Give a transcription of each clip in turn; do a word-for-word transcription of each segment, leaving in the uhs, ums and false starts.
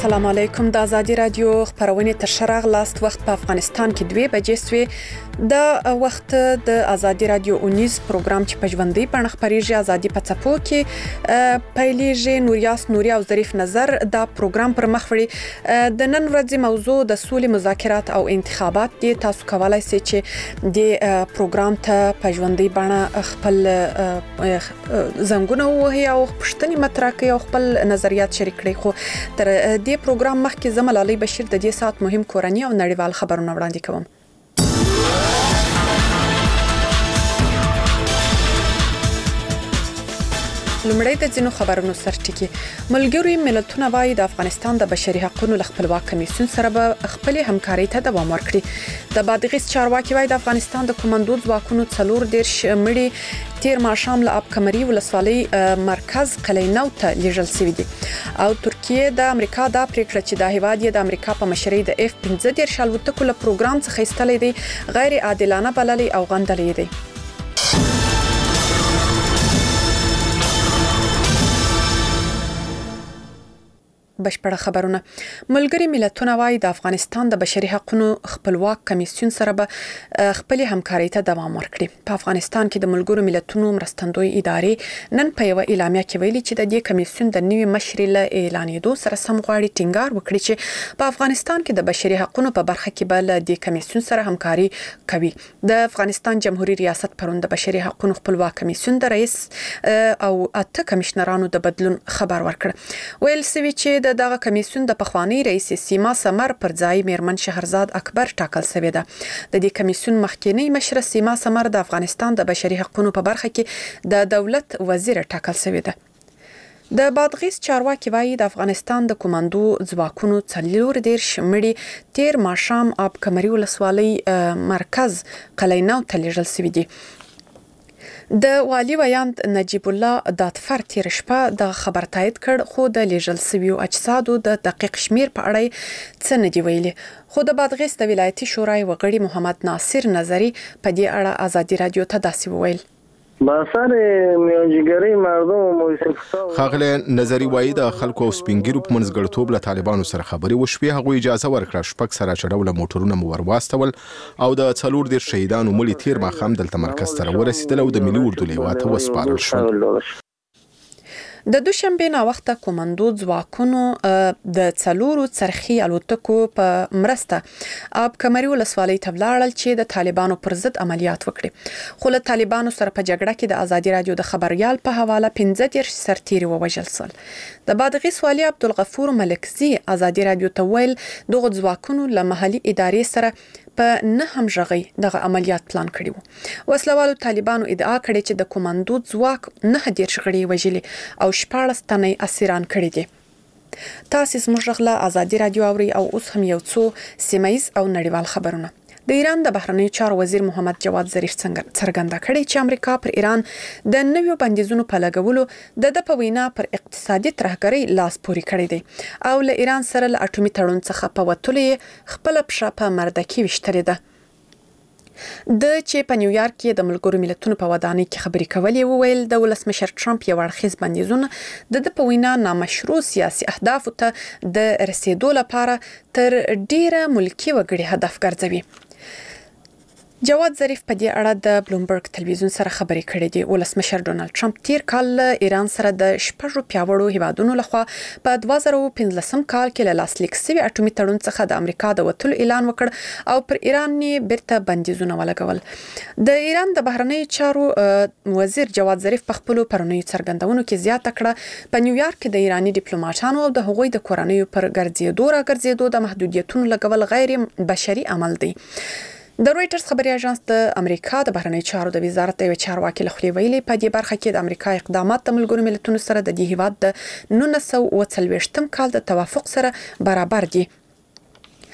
السلام علیکم. د ازادي رادیو خبرونه تر شرغ لاست وخت په افغانستان کې دوه بجې سوې. د وخت د ازادي رادیو اونیز پروګرام چې په ژوندۍ بڼه خبريږي ازادي په څپو کې پیلېږي. نوریاس نوري او ظریف نظر دا پروګرام پر مخ وړي. د نن ورځې موضوع د سولې مذاکرات او انتخابات دي. تاسو کولای شئ چې د پروګرام ته په ژوندۍ بڼه خپل زنګونه وهي او پښتني مطرح کوي او خپل نظریات شریک کړئ. خو تر دې پروګرام مخکې زمل علي بشیر د دې سات مهم کورنی او نړیوال خبرونه وړاندې کوم. لومړی د ځینو خبرونو سرټکی. ملګری ملتونه وايي د افغانستان د بشري حقوقو ل خپلواک کمیسیون سره به خپل همکاري ته دوام ورکړي. د بادغیس چارواکي وايي د افغانستان د کمانډو ځواکونو څلور دیرش مړي تیر ماښام له اب کمري ولسوالۍ مرکز قلعه‌نو ته لیږل شوي دي. او ترکیه د امریکا د پریکړه چې د هیواد د امریکا په مشرۍ د اف پنځه دیرش الوتکو له پروګرام څخه ایستلې دي غیر عادلانه بللې او غندلې دي. بشپړه خبرونه. ملګری ملتونه وايي د افغانستان د بشري حقوقو خپلواک کمیسیون سره به خپل همکاري ته دوام ورکړي. په افغانستان کې د ملګرو ملتونو مرستندوی ادارې نن په یو اعلامیه کې ویلي چې د دې کمیسیون د نوي مشر له اعلانېدو سره سم غواړي ټینګار وکړي چې په افغانستان کې د بشري حقوقو په برخه کې به له دې کمیسیون سره همکاري کوي. د افغانستان جمهوریت ریاست پرون د بشري حقوقو خپلواک کمیسیون د رئیس او اته کمشنرانو د بدلون خبر ورکړ. ویل سوي چې د دغه کمیسیون د پخوانی رئیس سیما سمر پر ځای میرمن شهرزاد اکبر ټاکل شوې ده. د دې کمیسیون مخکینی مشر سیما سمر د افغانستان د بشري حقوقو په برخه کې د دولت وزیر ټاکل شوې ده. د بادغیس چارواکي وايي د افغانستان د کمانډو ځواکونو څلور دیرش مړي تیر ماښام اب کمري ولسوالۍ مرکز قلعه‌نو ته لیږل شوي دي. د والی ویاند نجیب الله داتفر تیر شپه د خبر تایید کړ خو د لیږل شویو اجسادو د دقیق شمیر په اړه څه نه دی ویلي. خو د بادغیس د ولایتي شورای وغړي محمد ناصر نظری په دې اړه ازادي رادیو ته داسې وویل. باسر میانجیګری مردم موسیقي خاغله نظری وای د خلکو او سپینګیرو په منځګړتوب له طالبانو سره خبري وشوي. هغه اجازه ورکړه شپږ سره چړول موټرونه مو ورواستول او د څلور دیر شهیدانو ملي تیر ماخام دلته مرکز سره ورسیدل او د ملي اردو لیواته وسپارل شو. د دوشنبه نا وخته کمانډو ځواکونو د څلورو څرخي الوتکو په مرسته اب کمري ولسوالۍ ته ولاړل چې د طالبانو پر ضد عملیات وکړي. خو له طالبانو سره په جګړه کې د ازادي رادیو د خبريال په حواله پنځه دیرش سرتیري ووژل شول. د بادغیس والي عبدالغفور ملکزي ازادي رادیو ته ویل دغه ځواکونو له محلي ادارې سره په نه همغږي دغه عملیات پلان کړی وو. وسلوالو طالبانو ادعا کړې چې د کمانډو ځواک نه دیرش غړي وژلي او شپاړس تنې اسیران کړي دي. تاسو زموږ غلا ازادي رادیو اوري او اوس هم یو څو سیمایز او نړیوال خبرونه. د ایران د بهرنیو چارو وزیر محمد جواد ظریف څرګنده کړې چې امریکا پر ایران د نویو بندیزونو په لګولو د د په وینا پر اقتصادي ترهګرۍ لاس پوري کړی دی او له ایران سره له اټومي تړون څخه په وتلو خپل پښه په مردکي وشتري ده. د چې په نیویارک کې د ملګرو ملتونو په ودانۍ کې خبري کولې وویل د ولسمشر ټرمپ یو اړخیز بندیزونه د د په وینا نامشروع سیاسي اهدافو ته د رسیدو لپاره تر ډیره ملکی وګړي هدف ګرځوي. جواد ظریف په دې اړه د بلومبرګ تلویزیون سره خبري کړې دي. ولسمشر ډونالد ټرمپ تیر کال ایران سره د شپږو پیاوړو هیوادونو لخوا په دوه زره او پنځلسم کال کې له لاسلیک شوي اټومي تړون څخه د امریکا د وتلو اعلان وکړ او پر ایران یې بیرته بندیزونه ولګول. د ایران د بهرنیو چارو وزیر جواد ظریف په خپل پرونیو څرګندونو کې زیاته کړه په نیویارک کې د ایرانی ډیپلوماټانو او د هغوی د کورنیو پر ګرځېدو را ګرځېدو د محدودیتونو لګول غیر بشري عمل دی. د رويټرز خبري اژانس د امریکا د بهرنیو چارو د وزارت یو چارواکي له خولې ویلي په دې برخه کې د امریکا اقدامات د ملګرو ملتونو سره د دې هیواد د نولس سوه اوه څلوېښتم کال د توافق سره برابر دي.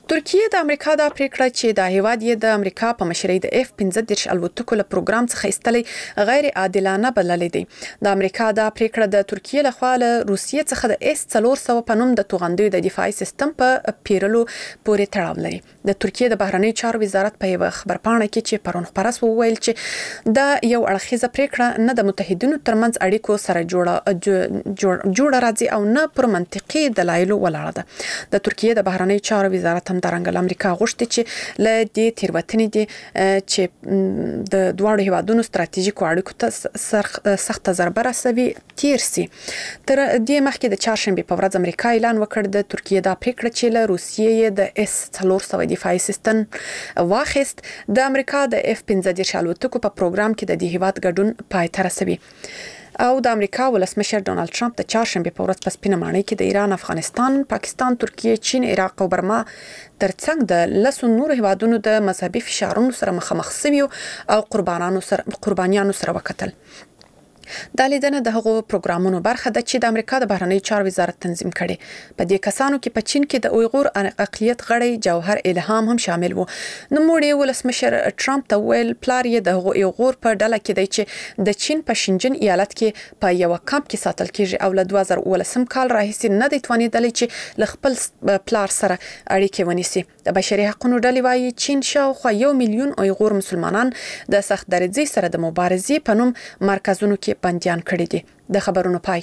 ترکیه د امریکا د پریکړه چې د هیواد یې د امریکا په مشرۍ د اف پنځه دېرش الوتکو له پروګرام څخه ایستلې غیر عادلانه بللې دي. د امریکا د پریکړه د ترکیه لخوا له روسیې څخه د اس څلور سوه په نوم د توغندیو د دفاعي سیستم په پیرلو پورې تړاو لري. د ترکیه د بهرنی چارو وزارت په یو خبرپاڼه کې چې پرون خبر شو ویل چې دا یو اړخیزه پریکړه نه د متحدینو ترمنځ اړیکو سره جوړه جوړه راځي او نه پر منطقي دلایلو ولاړه ده. د ترکیه د بهرنی چارو وزارت هم د امریکا غوښتي چې له دې تیروتنې دي چې د دواړو هیوادونو ستراتیژیکو اړیکو ته سخته ضربه رسوي تیر سي. تر دې مخکې د چهارشنبه په ورځ امریکا اعلان وکړ د ترکیه د پریکړه چې له روسیې د اس څلور سوه دفاعي سیستم واخیست د امریکا د اف پنځه دېرش الوتکو په پروګرام کې د دې هیواد ګډون پای ته رسوي. او د امریکا ولسمشر ډونالد ټرمپ د چهارشنبه په ورځ په سپینه ماڼۍ کې د ایران، افغانستان، پاکستان، ترکیه، چین، عراق او برما ترڅنګ د لسو نورو هیوادونو د مذهبي فشارونو سره مخامخ شوي او قربانانو سره قربانیانو سره وکتل. دا لیدنه د هغو پروګرامونو برخه ده چې د امریکا د بهرنی چارو وزارت تنظیم کړي. په دې کسانو کې په چین کې د اویغور اقلیت غړی جوهر الهام هم شامل وو. نو موږ ولسمشر ټرمپ ته ویل پلار یې د هغو اویغور په ډله کې دی چې د چین په شینجن ایالت کې په یو کمپ کې ساتل کیږي او له دوه زره اوولسم کال راهیسې نه دی توانیدلی چې له خپل پلار سره اړیکې ونیسي. د بشري حقوقو ډلې وايي چین شاوخوا یو میلیون اویغور مسلمانان د سخت درجې سره د مبارزې په نوم مرکزونو کې بندیان کړي دي. د خبرونو پای.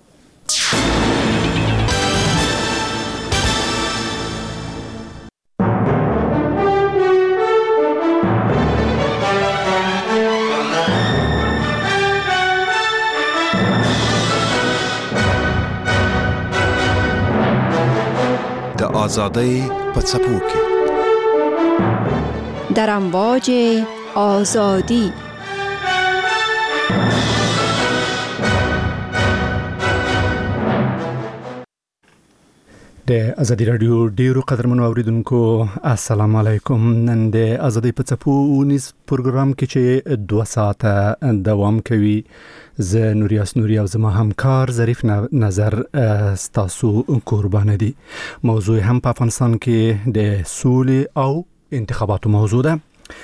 د آزادۍ په څپو کې در امواج آزادی د ازادي رادیو ډیرو قدرمنو اوریدونکو السلام علیکم. نن د ازادي په څپو نیس پروګرام کې چې دوه ساعته دوام کوي زه نوریاس نوري او زما همکار ظریف نظر ستاسو قربان دي. موضوع هم په افغانستان کې د سولې او انتخاباتو موضوع ده.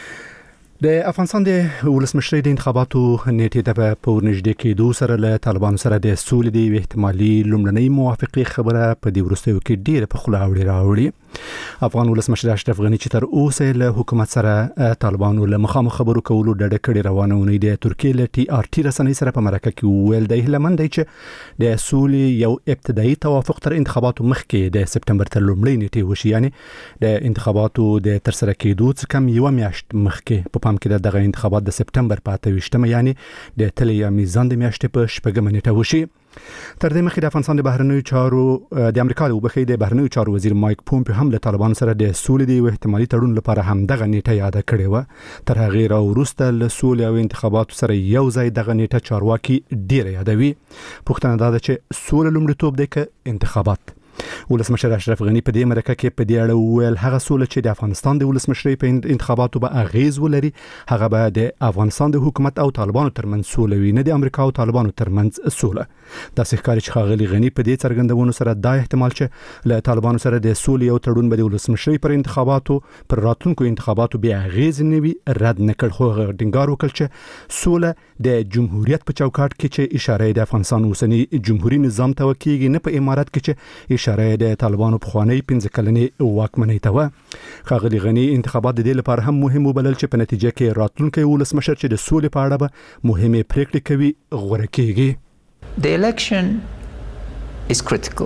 د افغانستان د ولسمشرۍ د انتخاباتو نیټې ته په ورنږدې کېدو سره له طالبانو سره د سولې د احتمالي لومړنۍ موافقې خبره په دې وروستیو کې ډېره په خوله اوري راوړي. افغان ولسمشر اشرف غني چې تر اوسه له حکومت سره طالبانو له مخامخ خبرو کولو ډډه کړې روانه ونې د ترکیې له ټي آر ټي رسنۍ سره په مرکه کې ویل دی هیلهمند دی چې د سولې یو ابتدایي توافق تر انتخاباتو مخکې د سپټمبر تر لومړۍ نیټې وشي، یعنی د انتخاباتو د ترسره کېدو څخه کم یو میاشت مخکې. په پام کې دغه انتخابات د سپټمبر په اته ویشتمه یعنی د تلې یا میزان د میاشتې په شپږمه نیټه وشي. تر دې مخکې د افغانستان د بهرنیو چارو د امریکا د وبخې د بهرنیو چارو وزیر مایک پومپیو هم له طالبانو سره د سولې د احتمالي تړون لپاره هم دغه نیټه یاد کړې و. تر هغه راوروسته له سولې او انتخاباتو سره یو ځای دغه نیټه چارواکي ډیره یادوي. پوښتنه دا ده چې سولې لومړیتوب دی که انتخابات؟ ولسمشر اشرف غني په دې مرکه کې په دې اړه ویل هغه سولې چې د افغانستان د ولسمشرۍ په انتخاباتو به اغیز ولري هغه به د افغانستان د حکومت او طالبانو ترمنځ سوله وي، نه د امریکا او طالبانو ترمنځ سوله. داسې ښکاري چې ښاغلي غني په دې څرګندونو سره دا احتمال چې له طالبانو سره د سولې او تړون به د ولسمشرۍ پر انتخاباتو پر راتلونکو انتخاباتو بیا اغیز نه وي رد نه کړ. خو ټینګار وکړ چې سوله د جمهوریت په چوکاټ کې چې اشاره د افغانستان اوسنی جمهوریت نظام ته وکیږي، نه په امارات کې چې اشاره د طالبانو په خوانی پنځه کلنې واکمنۍ ته و. ښاغلي غني انتخابات د دې لپاره هم مهم وبلل چې په نتیجه کې راتلونکي ولسمشر چې د سولې په اړه به مهمه پریکړې کوي غوړه کیږي. The election is critical.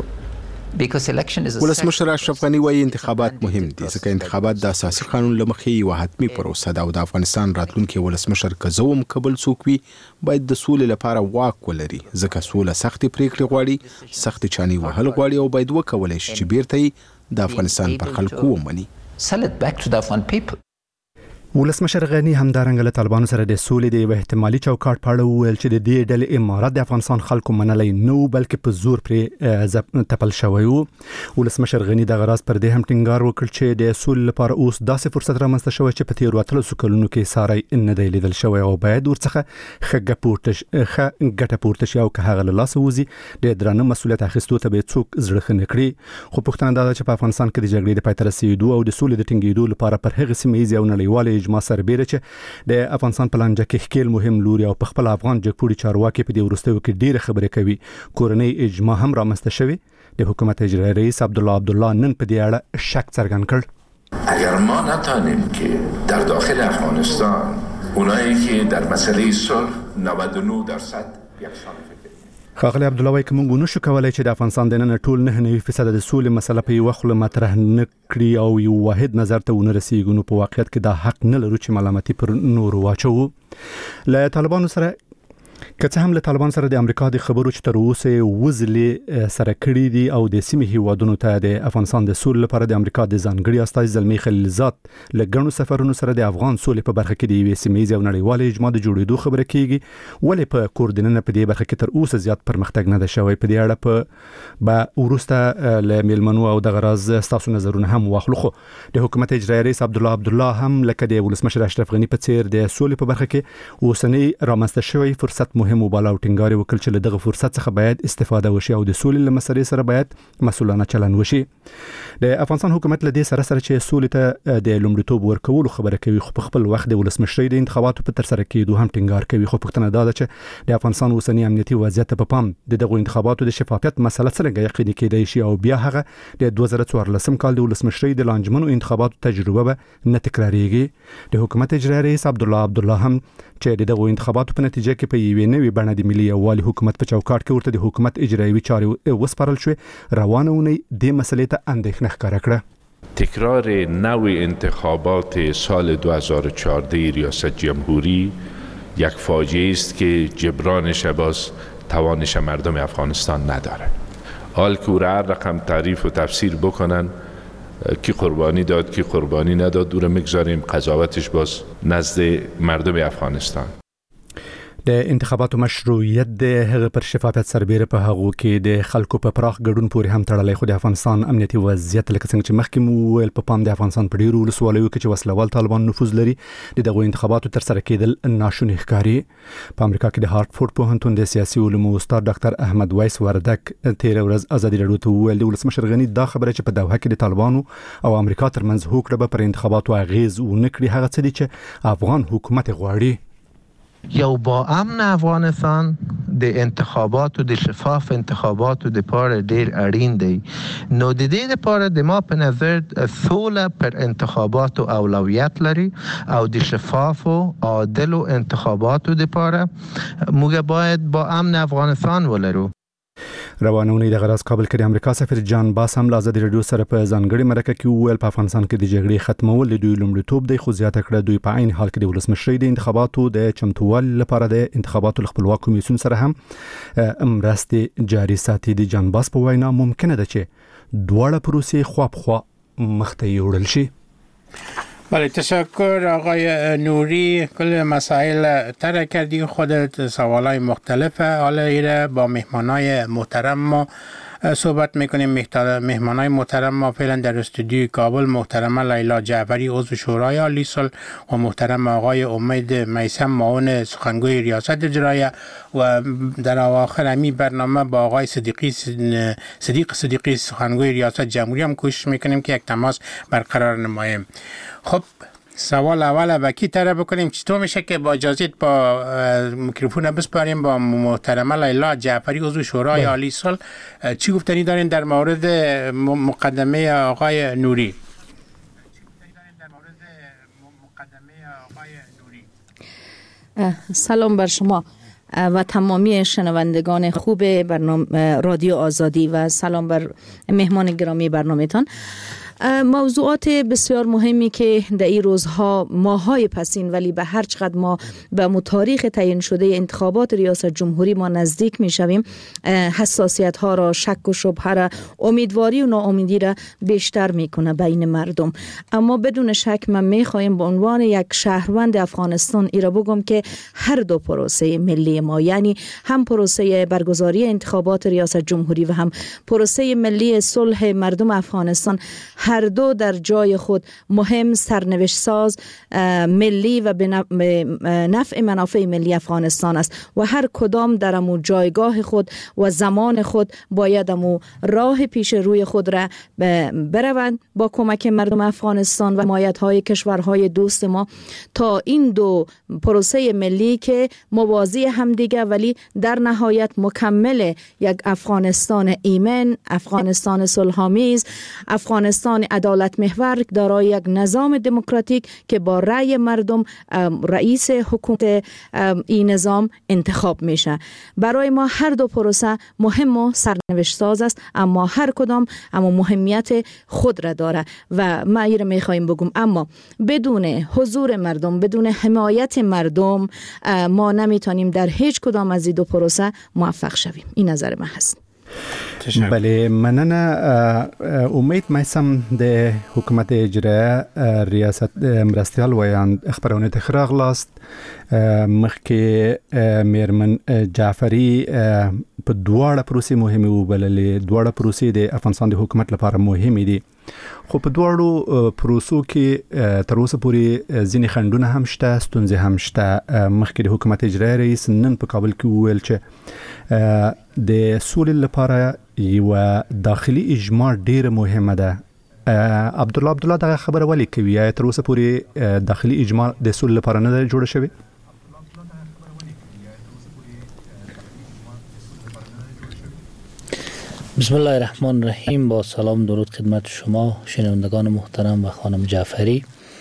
ولسمشر اشرف غني وايي انتخابات مهم دي ځکه انتخابات د اساسي قانون لمخې یو حتمي پروسه ده او د افغانستان راتلونکي ولسمشر کزوم قبل څوک وي باید د سولې لپاره واک ولري ځکه سوله سختي پریکړې غواړي، سختي چاني وهل غواړي او باید وکولای شي چې بیرته د افغانستان پر خلکو ومني. ولسمشر غنی همدارنګه له طالبانو سره د سولې د احتمالي چوکاټ په اړه ویل چې د دې ډلې امارات د افغانستان خلکو منلای نو بلکې په زور پرې تپل شوی وو. ولسمشر غنی د غراس پر دې هم ټینګار وکړ چې د سولې لپاره اوس داسې فرصت رامنځته شوی چې په تیر وتلو کلونو کې ساري نه دی لیدل شوی او باید ورڅخه خګه پورته خ ګټه پورته شي او که هغه له لاس وځي د درانه مسولیت اخیستو ته به څوک زړه خنه کړي. خو پښتنه دا چې په افغانستان کې د جګړې د پای ته رسیدو او د سولې د ټینګېدو لپاره پر هغه سیمه ییز او نړیوال اجماع سربېره چې د افغانستان په لانجه کې خپل مهم لوري او په خپل افغان جګپوري چارواکي په دې ورستیو کې ډیره خبرې کوي. کورنۍ اجماع هم رامنځته شوی. د حکومت اجرایی رئیس عبدالله عبدالله نن په دې اړه شک څرګند کړ. اگر ما نتانیم که در داخل افغانستان اونایی که در مسئله صلح نود و نه درصد یکسان خاغلی عبدالله وایي کوم غو نشو کولای چې د افغانستان د نن ټول نه نه فیصد د سولې مسله په یو خل مطرح نه کړی او یو واحد نظر ته ونه رسیږي. نو په واقعیت کې دا حق نه لرو چې ملامتي پر نور واچو. له طالبانو سره که څه هم له طالبان سره د امریکا د خبرو چې تر اوسه وزلې سره کړی دي او د سیمې هیوادونو ته د افغانستان د سولې لپاره د امریکا د ځانګړي استازي زلمی خلیلزاد له ګڼو سفرونو سره د افغان سولې په برخه کې د یوې سیمې ییز او نړیوال اجماع د جوړېدو خبره کیږي. ولې په کوردیننه په دې برخه کې تر اوسه زیات پرمختګ نه ده شوی؟ په دې اړه په با ورسته له میلمنو او د غراز تاسو نظرونه هم واخلو. خو د حکومت اجرایی رئیس عبدالله عبدالله هم لکه د ولسمشر اشرف غنی په څیر د سولې په برخه کې اوسنی رامنځته شوی فرصت مهم وباله او ټینګار وکړ چې له دغه فرصت څخه باید استفاده وشي او د سولې له مسلې سره باید مسؤلانه چلند وشي. د افغانستان حکومت له دې سره سره چې سولې ته د لومړیتوب ورکولو خبره کوي خو په خپل وخت د ولسمشرۍ د انتخاباتو په تر سره کېدو هم ټینګار کوي. خو پښتنه دا ده چې د افغانستان اوسنی امنیتي وضعیت په پام د دغه انتخاباتو د شفافیت مسله څنګه یقیني کېدای شي او بیا هغه د دوه زره څوارلسم کال د ولسمشرۍ د لانجمنو انتخاباتو تجربه به نه تکراریږي. د حکومت اجرایی رئیس عبدالله عبدالله هم چې دغه انتخاباتو په نتیجه کې په یوې نوې بڼه د ملي یووالي حکومت په چوکاټ کې ورته د حکومت اجرایی چارې وسپارل شوې روانه ونی د مسلې ته اندېښنه ښکاره کړه. تکرار نوع انتخابات سال دو هزار و چهارده ریاست جمهوری یک فاجعه است که جبرانش باز توانش مردم افغانستان نداره. حال که هر رقم تعریف و تفسیر بکنن کی قربانی داد کی قربانی نداد دور مگذاریم، قضاوتش باز نزد مردم افغانستان. د انتخاباتو مشروعیت د هغه پر شفافیت سربېره په هغه کې د خلکو په پراخ ګډون پورې هم تړلی. خو د افغانستان امنیتي وضعیت لکه څنګه چې مخکې مو ویل په پام د افغانستان په ډیرو ولسوالیو کې چې وسلوال طالبان نفوذ لري د دغه انتخاباتو تر سره کېدل ناشونی ښکاري. په امریکا کې د هارټفورد پوهنتون د سیاسي علومو استاد ډاکټر احمد وایس وردک تیر ورځ ازادي راډیو ته ویل د ولسمشر غنی دا خبره چې په دوحه کې د طالبانو او امریکا ترمنځ هوکړه به پر انتخاباتو اغیز ونه کړي هغه څه دي چې افغان حکومت غواړي. یا با امن افغانستان د انتخابات و د شفاف انتخابات و د پاره ډیر اړین دی. نو د دې لپاره د ما په نظر سوله پر انتخابات و اولویت لري او د شفاف و عادل و انتخابات و د پاره موږ باید با امن افغانستان ولرو. روانونی د غراس کابل کې د امریکا سفیر جان باس هم له ازادي راډیو سره په ځانګړي مرکه کې ویل په افغانستان کې د جګړې ختمول د دوی لومړیتوب دی. خو زیاته کړه دوی په عین حال کې د ولسمشرۍ د انتخاباتو د چمتووالي لپاره د انتخاباتو خپلواک کمیسیون سره هم مرستې جاري ساتي. د جان باس په وینا ممکنه ده چې دواړه پروسې خوا په خوا مخته یوړل شي. بله تشکر آقای نوری. کل مسائل طرح کردی، خودت سوالای مختلفه. حالا ایره با مهمانای محترم ما صحبت میکنیم. مهمانای محترم ما فعلا در استودیوی کابل محترمه لیلا جعفری عضو شورای عالی صلح و محترم آقای امید میثم معاون سخنگوی ریاست اجرایه و در آخر همین برنامه با آقای صدیقی صدیق صدیقی سخنگوی ریاست جمهوری هم کوشش میکنیم که یک تماس برقرار نماییم. خب سوال اول با کی طرح بکنیم؟ چطور میشه که با اجازت با میکروفون بسپاریم با محترمه لیلا جعفری عضو شورای عالی صلح. چی گفتنی دارین در مورد مقدمه آقای نوری؟ سلام بر شما و تمامی شنوندگان خوب برنامه رادیو آزادی و سلام بر مهمان گرامی برنامه‌تان. موضوعات بسیار مهمی که در این روزها ماهای پسین ولی به هر چقدر ما به تاریخ تعیین شده انتخابات ریاست جمهوری ما نزدیک می شویم، حساسیت ها را، شک و شبهه را، امیدواری و ناامیدی را بیشتر میکنه بین مردم. اما بدون شک من می خواهیم به عنوان یک شهروند افغانستان ای را بگم که هر دو پروسه ملی ما، یعنی هم پروسه برگزاری انتخابات ریاست جمهوری و هم پروسه ملی صلح مردم افغانستان، هر دو در جای خود مهم، سرنوشت ساز، ملی و به نفع منافع ملی افغانستان است و هر کدام در امو جایگاه خود و زمان خود باید امو راه پیش روی خود را بروند با کمک مردم افغانستان و حمایت‌های کشورهای دوست ما تا این دو پروسه ملی که موازی هم دیگه ولی در نهایت مکمل یک افغانستان ایمن، افغانستان صلح‌آمیز، افغانستان عدالت محور دارای یک نظام دموکراتیک که با رأی مردم رئیس حکومت این نظام انتخاب میشه. برای ما هر دو پروسه مهم و سرنوشت ساز است، اما هر کدام اما مهمیت خود را داره و ما این را میخوایم بگم. اما بدون حضور مردم، بدون حمایت مردم ما نمیتونیم در هیچ کدام از این دو پروسه موفق شویم. این نظر من هست. بله، مننه. امید میسم د حکومت اجرا ریاست مرستیال ویان خبرونه تخراغ لاست مخکې میرمن جعفری په دواړه پروسې مهمه وبللې. دواړه پروسې د افغانستان د حکومت لپاره مهمه دي، خو په دواړو پروسو کې تر اوسه پورې ځینې خنډونه هم شته، ستونزې هم شته. مخکې د حکومت اجرایي رئیس نن په کابل کې وویل چې د سولې لپاره یو داخلي اجماع ډیره مهمه ده. عبدالله عبدالله دغه خبره ولې کوي؟ یا تر اوسه پورې داخلي اجماع د سولې لپاره نه ده جوړه شوې؟ بسم الله الرحمن الرحیم. با سلام درود خدمت شما شنوندگان محترم و خانم جعفری.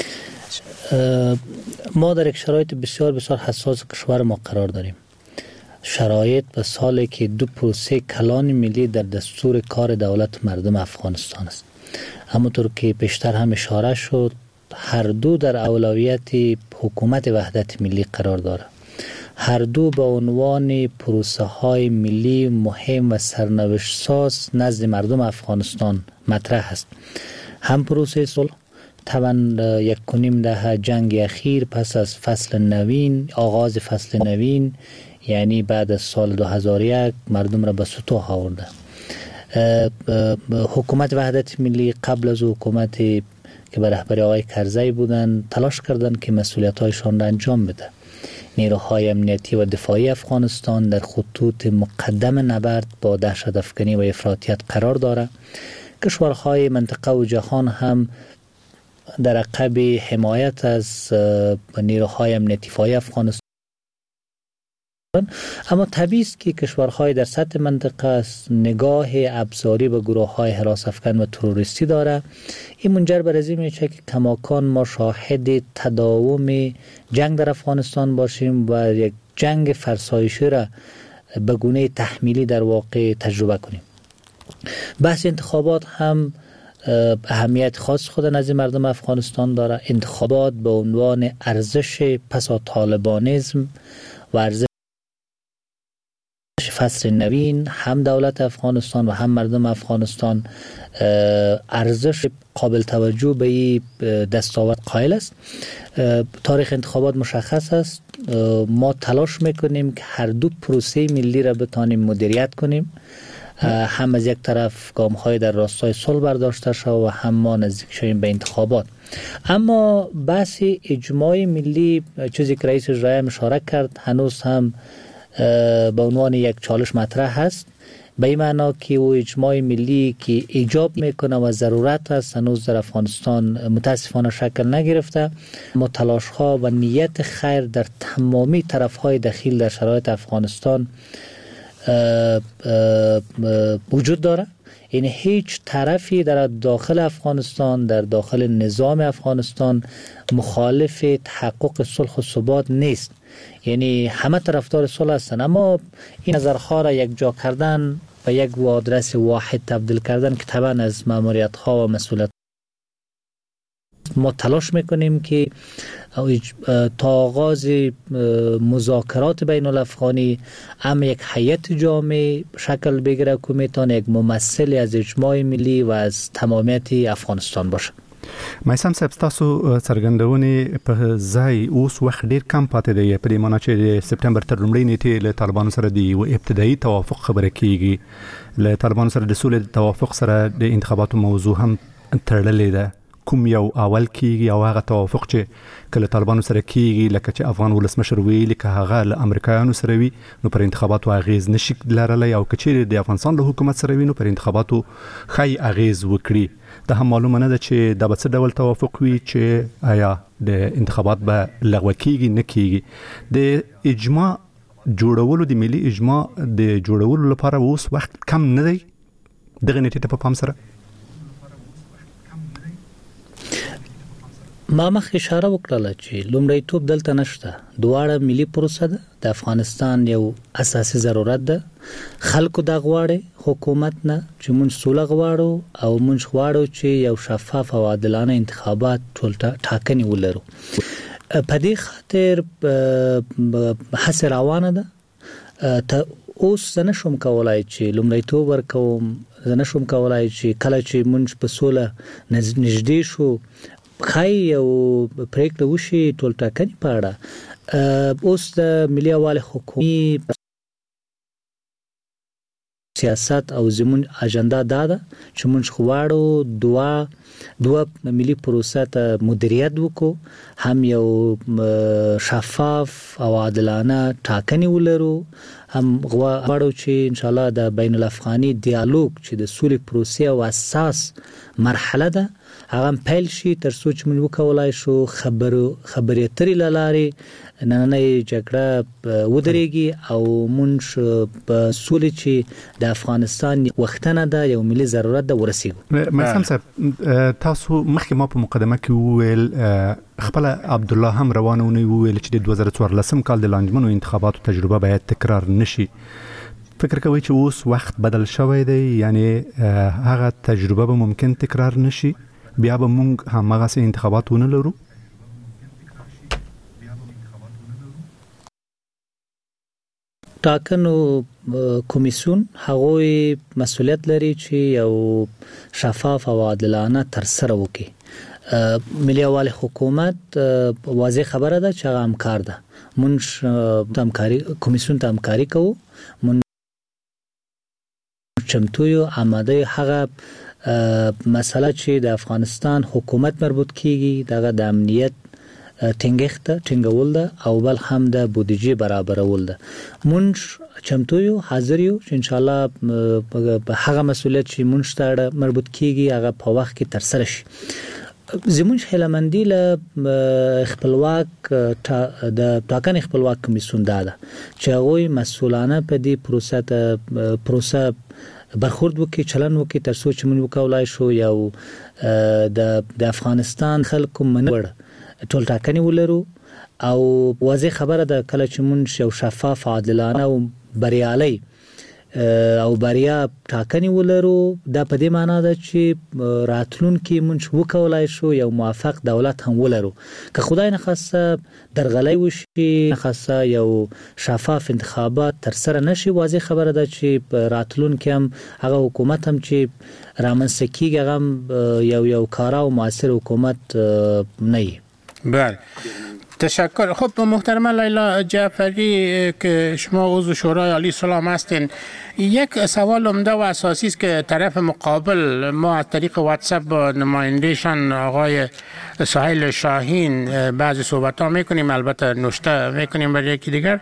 ما در یک شرایط بسیار بسیار حساس کشور ما قرار داریم. شرایط و سالی که دو پروسه کلان ملی در دستور کار دولت مردم افغانستان است. همونطور که پیشتر هم اشاره شد، هر دو در اولویت حکومت وحدت ملی قرار داره. هر دو به عنوان پروسه های ملی مهم و سرنوشت ساز نزد مردم افغانستان مطرح است. هم پروسه صلح، طبعا یک کنیم ده جنگ اخیر پس از فصل نوین، آغاز فصل نوین، یعنی بعد از سال دو هزار و یک مردم را به سطوح آورده. حکومت وحدت ملی قبل از حکومت که به رهبری آقای کرزی بودن تلاش کردن که مسئولیت هایشان را انجام بده. نیروهای امنیتی و دفاعی افغانستان در خطوط مقدم نبرد با دهشت افکنی و افراطیت قرار داره. کشورهای منطقه و جهان هم در عقب حمایت از نیروهای امنیتی دفاعی افغانستان، اما طبیعی است که کشورهای در سطح منطقه است نگاه ابزاری به گروه‌های هراس افکن و تروریستی داره. این منجر بر از این میشه که کماکان ما شاهد تداوم جنگ در افغانستان باشیم و یک جنگ فرسایشی را به گونه تحمیلی در واقع تجربه کنیم. بحث انتخابات هم اهمیت خاص خود نزد مردم افغانستان داره. انتخابات به عنوان ارزش پسا طالبانیسم و ارزش فصل نوین هم دولت افغانستان و هم مردم افغانستان ارزش قابل توجه به این دستاورد قائل است. تاریخ انتخابات مشخص است. ما تلاش میکنیم که هر دو پروسه ملی را بتانیم مدیریت کنیم، هم از یک طرف گام‌های در راستای صلح برداشته شود و هم ما نزدیک شویم به انتخابات. اما بحث اجماع ملی، چیزی که رئیس اجرایی اشاره کرد، هنوز هم به عنوان یک چالش مطرح است، به این معنا که او اجماع ملی که ایجاب میکنه و ضرورت است هنوز در افغانستان متاسفانه شکل نگرفته. اما تلاش ها و نیت خیر در تمامی طرف های دخیل در شرایط افغانستان اه اه اه وجود داره. یعنی هیچ طرفی در داخل افغانستان، در داخل نظام افغانستان مخالف تحقق صلح و ثبات نیست. یعنی همه طرفدار صلح هستند، اما این نظرها را یک جا کردن و یک آدرس واحد تبدیل کردن که طبعا از ماموریت ها و مسئولیت ما تلاش میکنیم که تا آغاز مذاکرات بین الافغانی هم یک هیئت جامع شکل بگیره که میتونه یک ممثل از اجماع ملی و از تمامیت افغانستان باشه. مایسم صاحب تاسو څرګندونې په ځای اوس وخت ډیر کم پاتې دی په دې معنی چې د سپټمبر تر لومړۍ نیټې له طالبانو سره د یو ابتدایي توافق خبره کیږي. له طالبانو سره د سولې توافق سره د انتخاباتو موضوع هم تړلې ده. کوم یو اول کیږي او هغه توافق چې کله طالبانو سره کیږي لکه چې افغان ولسمشر ویلي که هغه له امریکایانو سره وي نو پر انتخاباتو اغیز نشي لرلی او که چیرې د افغانستان له حکومت سره وي نو پر انتخاباتو خی اغیز وکړي. دا هم معلومه نه ده چې دا به څه ډول توافق وي چې آیا د انتخابات به لغوه کیږي نه کیږي. د اجماع جوړولو د ملي اجماع د جوړولو لپاره اوس وخت کم نه دی دغه نیټې ته په پام سره. ما مخ اشاره وکړه چې لومړیتوب دلته نشته. دواړه ملي پروسه ده. د افغانستان یو اساسي ضرورت ده. خلکو د غواړي حکومت نه چې مونږ سوله غواړو او مونږ غواړو چې یو شفاف او عادلانه انتخابات ټول ټاکنې ولرو. په دې خاطر هڅه روانه ده. ته اوس زه نشم کولای چې لومړیتوب ورکوم. زه نشم کولای چې کله چې مونږ په سوله نږدې شو خای یو پریکړه وشي ټول ټاکنې په اړه. اوس د ملي یووالي حکومت سیاست او زمون اجنډا دا ده چې موږ غواړو دوا دوا ملي پروسه ته مدیریت وکړو. هم یو شفاف او عادلانه ټاکنې ولرو. هم غواړو چې ان شاء الله د بین الافغاني دیالوګ چې د سولې پروسې او اساس مرحله ده هغه پیل شي تر څو چې موږ وکولای شو خبرو خبرې ترې لاري نننۍ جګړه ودرېږي او موږ په سولې چې د افغانستان وختنه ده یو ملي ضرورت ده ورسېږو. مثلا صاحب تاسو مخکې ما په مقدمه کې وویل خپل عبد الله هم روانونه وویل چې د دوه زره څوارلسم کال د لانجمنو انتخاباتو تجربه باید تکرار نشي. فکر کوي چې اوس وخت بدل شوی دی یعنی هغه تجربه به ممکن تکرار نشي بیا به موږ همغه سي انتخابات ونه لرو. ټاکنو کمیسیون هغوی مسؤلیت لري چې یو شفاف او عادلانه ترسره وکړي. ملي یووالي حکومت واضح خبره ده چې هغه همکار ده. مونږ همکاري کمیسیون ته همکاري کوو. مونږ چمتو یو آماده هغه مسله چې د افغانستان حکومت مربوط کیږي دغه د امنیت ټینګښت ټینګول ده او بل هم د بودیجې برابرول ده. مونږ چمتو یو حاضر یو چې ان شاء الله په هغه مسولیت چې مونږ ته مربوط کیږي هغه په وخت کې تر سره شي. زمونږ هلمندي له خپلواک د ټاکنې خپلواک کمیسیون ده چې هغه مسؤلانه په دې پروسه ته پروسه برخورد وکي چلن وکي تر څو چې موږ وکولای شو یو د د افغانستان خلکو منور ټول ټاکنې ولرو او واضح خبره ده کله چې موږ یو شفاف عادلانه او بریالي او بریا ټاکنې ولرو دا په دې معنی ده چې راتلونکي موږ وکولای شو یو موافق دولت هم ولرو. که خدای نخواسته درغلۍ وشي نخواسته یو شفاف انتخابات تر سره نشي واضح خبره ده چې راتلونکي هم هغه حکومت هم چې رامنځته کیږي هغه یو یو کارا او موثر حکومت نه وي. بله تشکر. خب محترمه لیلا جعفری که شما عضو شورای عالی سلام هستین، یک سوال عمده و اساسی است که طرف مقابل ما از طریق واتساپ با نمایندهشان آقای سهیل شاهین بعضی صحبت ها میکنیم، البته نشته میکنیم برای یکی دیگر.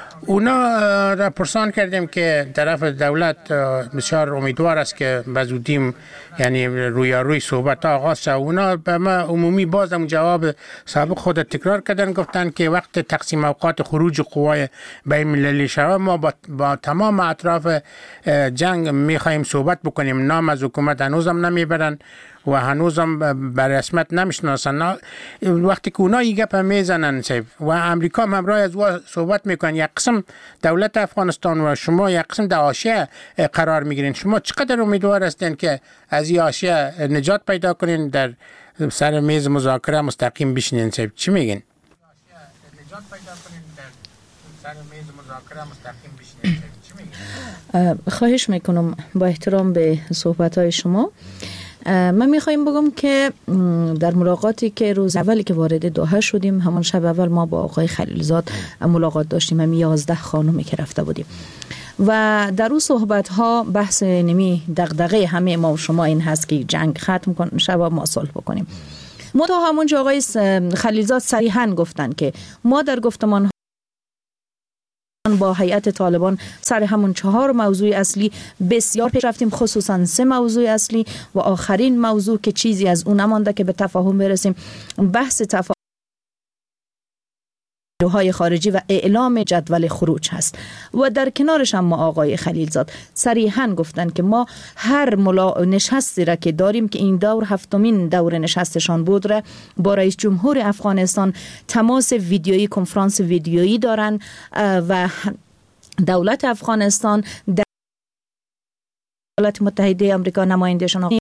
اونا را پرسان کردیم که طرف دولت بسیار امیدوار است که بزودیم یعنی رویاروی صحبت ها آغاز شد. اونا به ما عمومی باز هم جواب سابق خود تکرار کردن، گفتن که وقت تقسیم اوقات خروج قوای بین المللی شود ما با, با تمام اطراف جنگ میخوایم صحبت بکنیم. نام از حکومت هنوزم نمیبرن و هنوزم بر رسمت نمیشناسن. وقتی که اونا این گپ میزنن و امریکا هم همراه از او صحبت میکنن، یک قسم دولت افغانستان و شما یک قسم در حاشیه قرار میگیرین. شما چقدر امیدوار هستین که از این حاشیه نجات پیدا کنین در سر میز مذاکره مستقیم بشینین. صاحب چی میگین؟ خواهش میکنم با احترام به صحبت‌های شما. من میخوایم بگم که در ملاقاتی که روز اولی که وارد دوحه شدیم، همون شب اول ما با آقای خلیلزاد ملاقات داشتیم، هم یازده خانومی که رفته بودیم و در اون صحبت ها بحث نمی دغدغه همه ما و شما این هست که جنگ ختم کن شب ما صلح بکنیم. ما تا همونجا آقای خلیلزاد صریحاً گفتن که ما در گفتمان با هیئت طالبان سر همون چهار موضوع اصلی بسیار پیش رفتیم، خصوصا سه موضوع اصلی و آخرین موضوع که چیزی از اون نمانده که به تفاهم برسیم، بحث تفاهم های خارجی و اعلام جدول خروج هست. و در کنارش هم ما آقای خلیلزاد صریحاً گفتن که ما هر ملا... نشستی را که داریم که این دور هفتمین دور نشستشان بود را با رئیس جمهور افغانستان تماس ویدیویی، کنفرانس ویدیویی دارن و دولت افغانستان در ایالات متحده آمریکا نمایندهشان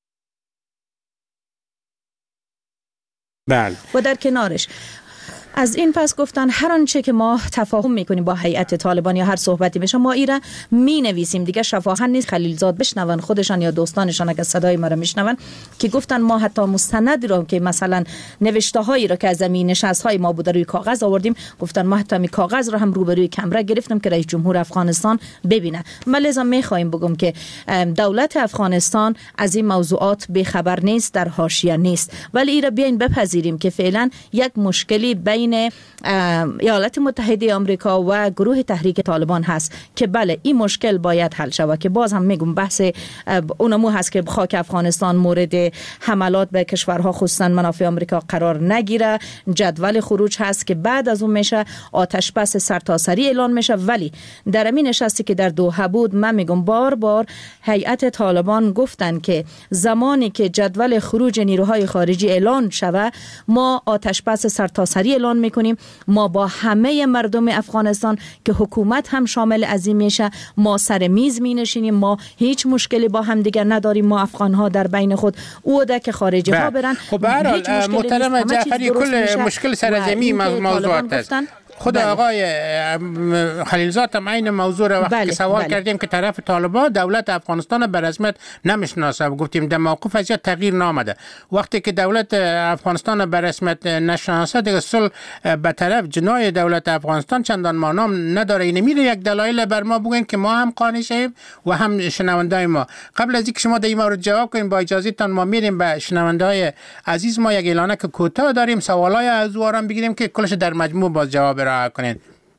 بله. و در کنارش از این پس گفتن هر آنچه که ما تفاهم میکنیم با هیئت طالبان یا هر صحبتی میشه ما ایره می نویسیم. دیگه شفاهن نیست خلیلزاد بشنون خودشان یا دوستانشان اگه صدای ما رو میشنون که گفتن ما حتی مستندی رو که مثلا نوشته هایی رو که از زمین نشست های ما بوده روی کاغذ آوردیم، گفتن ما حتی می کاغذ رو هم روبروی کامera گرفتیم که رئیس جمهور افغانستان ببینه. ما لازم میخوایم بگم که دولت افغانستان از این موضوعات به خبر نیست، در حاشیه نیست، ولی ایره بیاین بپذیریم که فعلا یک مشکلی بین ایالات متحده آمریکا و گروه تحریک طالبان هست که بله این مشکل باید حل شود. که باز هم میگم بحث اونمو هست که خاک افغانستان مورد حملات به کشورها خصوصا منافع آمریکا قرار نگیره. جدول خروج هست که بعد از اون میشه آتش بس سرتاسری اعلان میشه. ولی در همین نشستی که در دوحه بود من میگم بار بار هیئت طالبان گفتن که زمانی که جدول خروج نیروهای خارجی اعلان شود ما آتش بس سرتاسری اعلان میکنیم. ما با همه مردم افغانستان که حکومت هم شامل از این میشه ما سر میز می نشینیم. ما هیچ مشکلی با هم دیگر نداریم. ما افغان ها در بین خود او ده که خارجی ها برن. خب به هر حال محترم جعفری کل مشکل سرزمی موضوعات است. خود بله. آقای خلیلزاد هم این موضوع را وقتی بله. که سوال بله. کردیم که طرف طالبان دولت افغانستان به رسمیت نمیشناسه و گفتیم در موقف از تغییر نامده. وقتی که دولت افغانستان به رسمیت نشناسه دیگه صلح به طرف جنای دولت افغانستان چندان معنی نداره. این میره یک دلایل بر ما بگین که ما هم قانع شیم و هم شنوندای ما. قبل از اینکه شما در این مورد جواب کنیم با اجازه تان ما میریم به شنوندای عزیز. ما یک اعلانه که کوتاه داریم، سوالای از اونها بگیریم که کلش در مجموع باز جواب را کنید.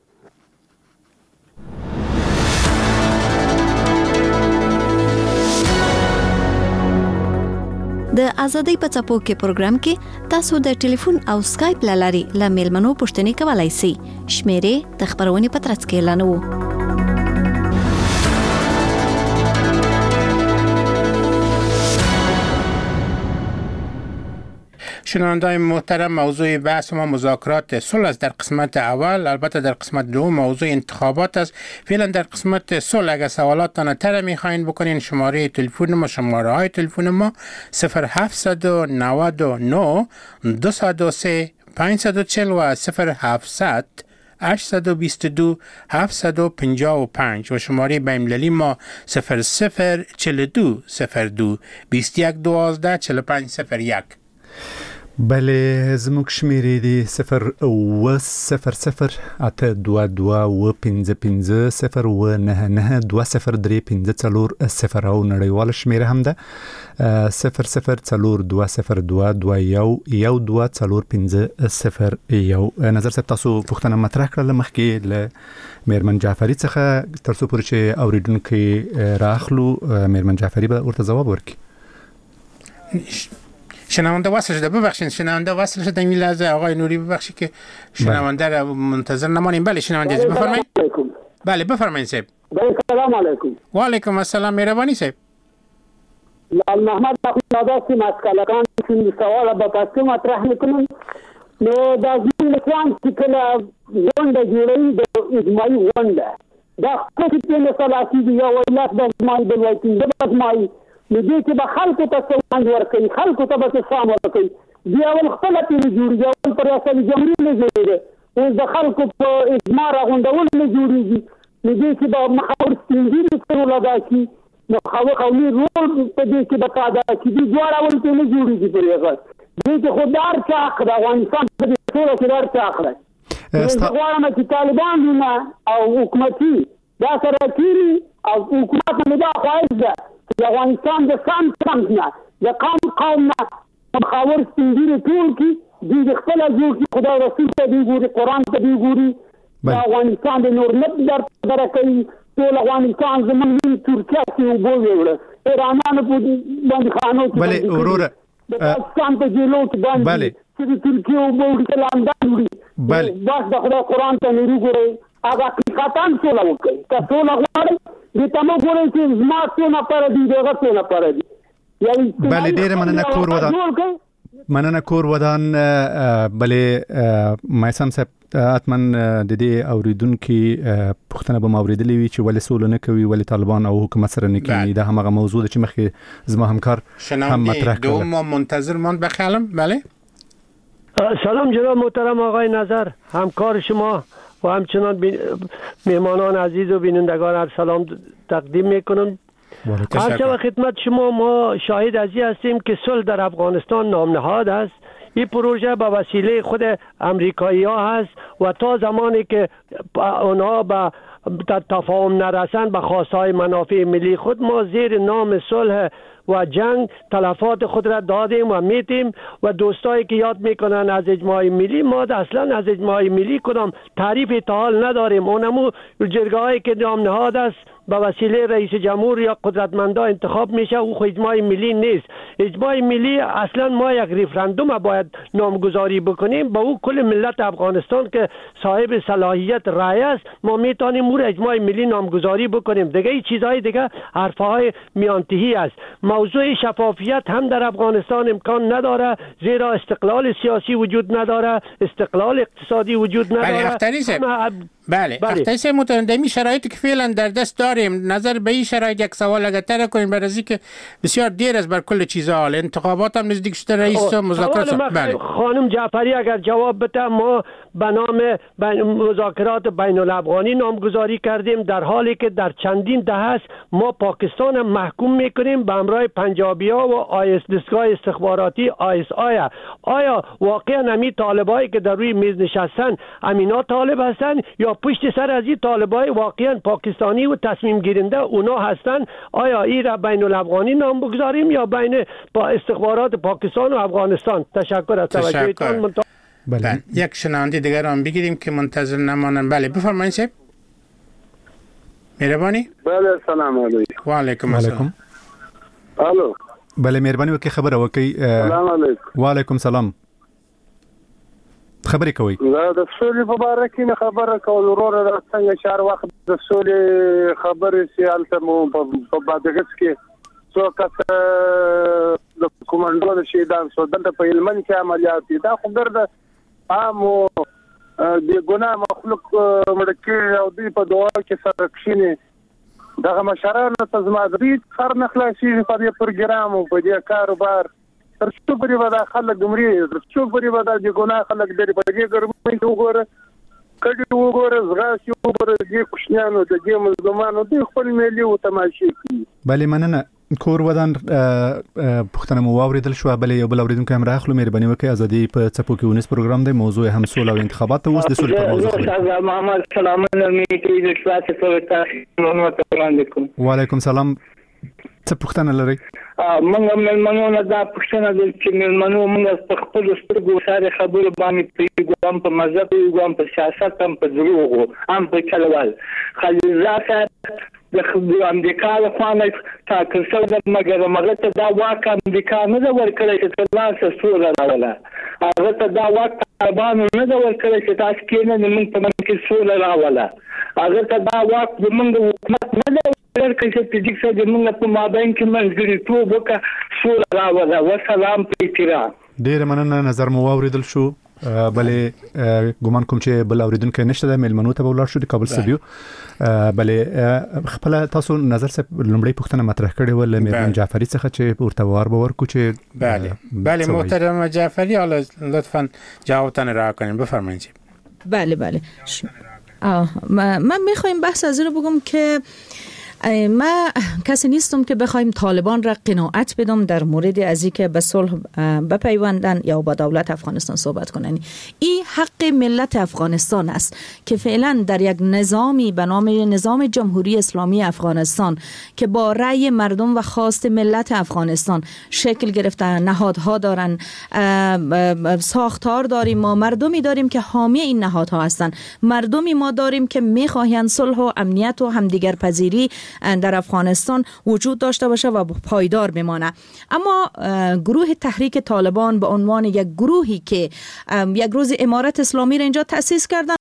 د ازادۍ په څپو کې پروګرام کې تاسو د ټلیفون او سکایپ لاري ل میلمنو پوښتنې کولای شئ. شمیرې د خبرونې په ترڅ کې اعلانوو. شنوندگان محترم، موضوع بحث ما مذاکرات صلح است در قسمت اول. البته در قسمت دوم موضوع انتخابات است. فعلا در قسمت صلح اگر سوالاتتان تر میخواین بکنین شماره تلفن ما شماره های تلفن ما صفر هفت نه نه دو صفر سه پنج چهار صفر و صفر هفتصد هشت دو دو هفت پنج پنج و شماره بین‌المللی ما صفر صفر چهل و دو صفر دو بیست و یک دوازده چهل و پنج صفر یک. بله زموږ شمیرې دی صفر و صفر صفر اته دوه دوه و پنځه پنځه صفر و نه نه دوه صفر درې پنځه څلور صفر او نړیواله شمیره هم ده صفر صفر څلور دوه صفر دوه دوه یو یو دوه څلور پنځه صفر یو. نظر صاحب تاسو پوښتنه مطرح کړله مخکې له میرمن جعفری څخه، تر څو پورې چې اوریدونکي راخلو میرمن جعفری به ورته ځواب ورکړي. شنونده وصل شده، ببخشید شنونده وصل شده این لحظه. آقای نوری ببخشید که شنونده را منتظر نمانیم. بله شنونده بله بفرمایید. بله بفرمایید صاحب. بله سلام علیکم. و علیکم السلام، مهربانی صاحب. لال محمد اخونداسی مسکلکان این سوال با پاسخ مطرح میکنم. نو د ځین لکان چې کله غونډه جوړوي د اجماعي غونډه دا کوم چې مثلا چې یو ولایت د اجماعي د وایي د اجماعي نو دې چې به خلکو ته څه ورکړي، خلکو ته به څه سام ورکړي، بیا ول خپل ته جوړیږي او پر ریاست جمهوریت نه جوړیږي او د خلکو په اجماع راغونډول نه جوړیږي نو دې چې د محاور سپینګیري سره لګا کی نو خو قومي رول په دې کې د قاعده کې دي جوړه ول ته نه جوړیږي پر ریاست دې چې خدار چاق د افغانستان په ټول کې دار چاق راځي غواړم چې طالبان نه او حکومتي دا سره کیری او حکومت نه دا خواهش ده چې افغانستان د سم سم نه د قوم قوم نه محاور سپینګیري ټول کې دې خپل جوړ کې خدای رسول ته دی ګوري قران ته دی ګوري د افغانستان د نور نه در درکې ټول افغانستان زموږ ترکیه کې وګورل ایرانانو په باندې خانو کې بله وروره د پاکستان په جیلو کې باندې بله چې ترکیه وګورل کلاندان وړي بله بس د خدای قران ته نه ګوري هغه حقیقتان څه لوکي تاسو لغواړئ د تمو ګورئ چې زما څه نه پر دي دغه څه نه پر دي بله ډیره مننه کور ودان مننه کور ودان بله مایسم صاحب اتمن د دې اوریدونکو پښتنه به اوریدلې وي چې ولې سول نه کوي ولې طالبان او حکومت سره نه کوي دا همغه موضوع ده چې مخکې زما همکار هم مطرح کړ دوم منتظر مون بخالم بله سلام جناب محترم آقای نظر همکار شما و همچنان بی... مهمانان عزیز و بینندگان عرض سلام تقدیم میکنم. هرچه و خدمت شما ما شاهد ازی هستیم که صلح در افغانستان نام نهاد است. این پروژه به وسیله خود امریکایی ها هست و تا زمانی که اونها به تفاهم نرسند به خواستهای منافع ملی خود ما زیر نام صلح و جنگ تلفات خود را دادیم و میتیم و دوستایی که یاد میکنن از اجماع ملی ما اصلا از اجماع ملی کدام تعریف تا حال نداریم. اونمو جرگاهایی که نام نهاد است به وسیله رئیس جمهور یا قدرتمندا انتخاب میشه او خو اجماع ملی نیست. اجماع ملی اصلا ما یک ریفرندوم باید نامگذاری بکنیم با او کل ملت افغانستان که صاحب صلاحیت رای است ما میتونیم او اجماع ملی نامگذاری بکنیم. دیگه این چیزهای دیگه حرفهای میانتهی است. موضوع شفافیت هم در افغانستان امکان نداره زیرا استقلال سیاسی وجود نداره استقلال اقتصادی وجود نداره. بله اختیس متندمی شرایطی که فعلا در دست داریم نظر به این شرایط یک سوال اگر تر کنیم برای که بسیار دیر است بر کل چیزها حال انتخابات هم نزدیک شده رئیس مذاکرات بله خانم جعفری اگر جواب بده ما به نام مذاکرات بین الافغانی نامگذاری کردیم در حالی که در چندین دهه است ما پاکستان هم محکوم میکنیم به همراه پنجابی‌ها و آیس دستگاه استخباراتی آیس آیا آیا واقعا امی طالبایی که در روی میز نشستن امینا طالب هستن یا پشت سر از این طالبای واقعا پاکستانی و تصمیم گیرنده اونا هستن؟ آیا این را بین الافغانی نام بگذاریم یا بین با استخبارات پاکستان و افغانستان؟ تشکر از توجهتان. منت... بله یک شنونده دیگر هم بگیریم که منتظر نمانن. بله بفرمایید شب مهربانی. بله سلام علیکم. و علیکم السلام. الو. بله مهربانی وکي خبره وکي. سلام علیکم. و علیکم سلام. خبرې کوي دا د سولې په اړه کې خبره کول وروره د څنګه چار وخت د سولې خبرې سیالته مو په بادغس کې څو کس د کومانډو د شهیدان شو دلته په هلمند کې عملیات دي دا خو ګرځه عام د ګناه مخلوق مړکې او دوی په دعا کې سره کښینی دغه مشرانو ته زما د دې خر نه خلاصېږي په دې پروګرام او په دې کاروبار تر څو پرې ودا خلک ګمري تر څو پرې ودا د ګناه خلک د دې ګرمۍ وګوره کډي وګوره زغاس وګوره د کوشنانو د دې مزدمانو د خپل ملي او تماشي کوي. بله مننه کور ودان پښتنه مو اوریدل شو بل یو بل اوریدونکو هم راخلو مهرباني وکړئ ازادي په چپو کې ونیس پروګرام دی موضوع هم سول او انتخابات ته اوس د سول په موضوع دی. محمد سلام علیکم د تاسو په تاسو علیکم. وعلیکم سلام. څه پوښتنه لرئ؟ موږ ملمنو نه دا پوښتنه ده چې ملمنو موږ په خپل سترګو سره خبرو باندې پیګوم په مذهب پیګوم په سیاست هم په دروغو هم په چلوال خلیزات د امریکا له خوا ټاکل شوی ده مګر هغه ته دا واک امریکا نه ده ورکړی چې ترلاسه سوله راوله هغه ته دا واک طالبانو نه ده ورکړی چې تاسو کېنه موږ په منځ کې سوله راوله هغه ته دا واک زموږ حکومت نه ده ورکړی چې په دې کې زموږ په مابین کې منځګړیتوب وکړه سوله راوله. وسلام په احترام. ډېره مننه نظر مو واوریدل شو بله ګومان کوم چې بل اوریدونکو نشته د میلمنو ته ولر شو د کابل استودیو بله خپل تاسو نظر څه لومړی پوښتنه مطرح کړې ول میرمن جعفری څخه چې ورتوار باور کو چې بله بله محترم جعفری حالا لطفاً جوابتان را کنین بفرمایید. بله بله من میخوایم بحث از رو بگم که ما کسی نیستم که بخوایم طالبان را قناعت بدم در مورد از اینکه به صلح بپیوندن یا با دولت افغانستان صحبت کنن. این حق ملت افغانستان است که فعلا در یک نظامی به نام نظام جمهوری اسلامی افغانستان که با رأی مردم و خواست ملت افغانستان شکل گرفتن، نهادها دارن، ساختار داریم، ما مردمی داریم که حامی این نهادها هستن، مردمی ما داریم که میخواهند صلح و امنیت و همدیگر پذیری در افغانستان وجود داشته باشه و پایدار بمانه. اما گروه تحریک طالبان به عنوان یک گروهی که یک روز امارت اسلامی را اینجا تأسیس کردن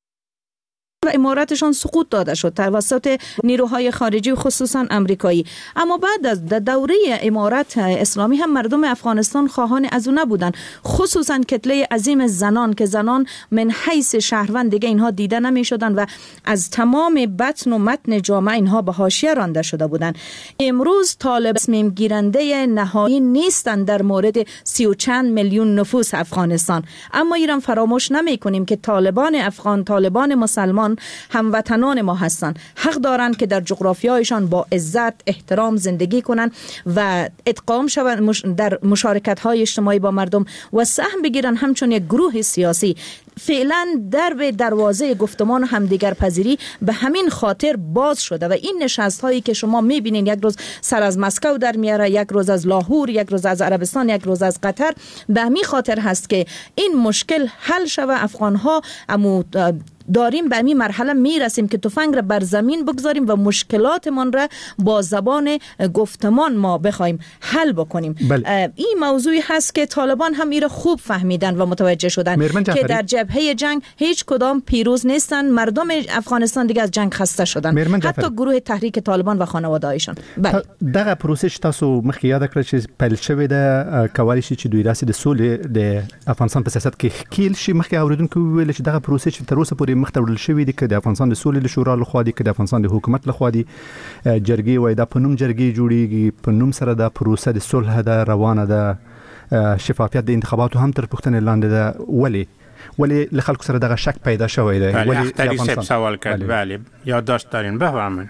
و امارتشان سقوط داده شد توسط نیروهای خارجی و خصوصا امریکایی، اما بعد از دوره امارت اسلامی هم مردم افغانستان خواهان از اون نبودن، خصوصا کتله عظیم زنان که زنان من حیث شهروند دیگه اینها دیده نمی شدن و از تمام بطن و متن جامعه اینها به حاشیه رانده شده بودن. امروز طالب تصمیم گیرنده نهایی نیستن در مورد سی و چند میلیون نفوس افغانستان، اما ایران فراموش نمی کنیم که طالبان افغان، طالبان مسلمان هموطنان ما هستند، حق دارند که در جغرافیایشان با عزت احترام زندگی کنند و ادغام شوند در مشارکت های اجتماعی با مردم و سهم بگیرن همچون یک گروه سیاسی. فعلا در دروازه گفتمان و همدیگر پذیری به همین خاطر باز شده و این نشست هایی که شما میبینین یک روز سر از مسکو در میاره، یک روز از لاهور، یک روز از عربستان، یک روز از قطر، به همین خاطر هست که این مشکل حل شود. افغان ها امو داریم به این مرحله میرسیم که تفنگ را بر زمین بگذاریم و مشکلاتمان را با زبان گفتمان ما بخوایم حل بکنیم. بله. این موضوعی هست که طالبان هم ایره خوب فهمیدن و متوجه شدن که در جبهه جنگ هیچ کدام پیروز نیستن، مردم افغانستان دیگه از جنگ خسته شدن، حتی گروه تحریک طالبان و خانواده‌هایشان. بله. دغه پروسه تاسو مخکې یاد کړئ چې پیل شوی د کولی شي چې دوی راسي د سولې د افغانستان په سیاست کې خکیل شي. مخکې اوریدونکو ویل چې دغه پروسه چې تر اوسه پورې مخ ته وړل شوی دی که د افغانستان د سولې شورا لخوا دی که د افغانستان د حکومت لخوا دی، جرګې وای دا په نوم جرګې جوړیږي، په نوم سره د پروسه د صلح ده روانه ده، شفافیت د انتخاباتو هم تر پوښتنې لاندې ده. ولی ولی له خلکو سره دغه شک پیدا شوی دی؟ ولی اختری صاحب سوال کرد. بله یادداشت دارین بفرمایید.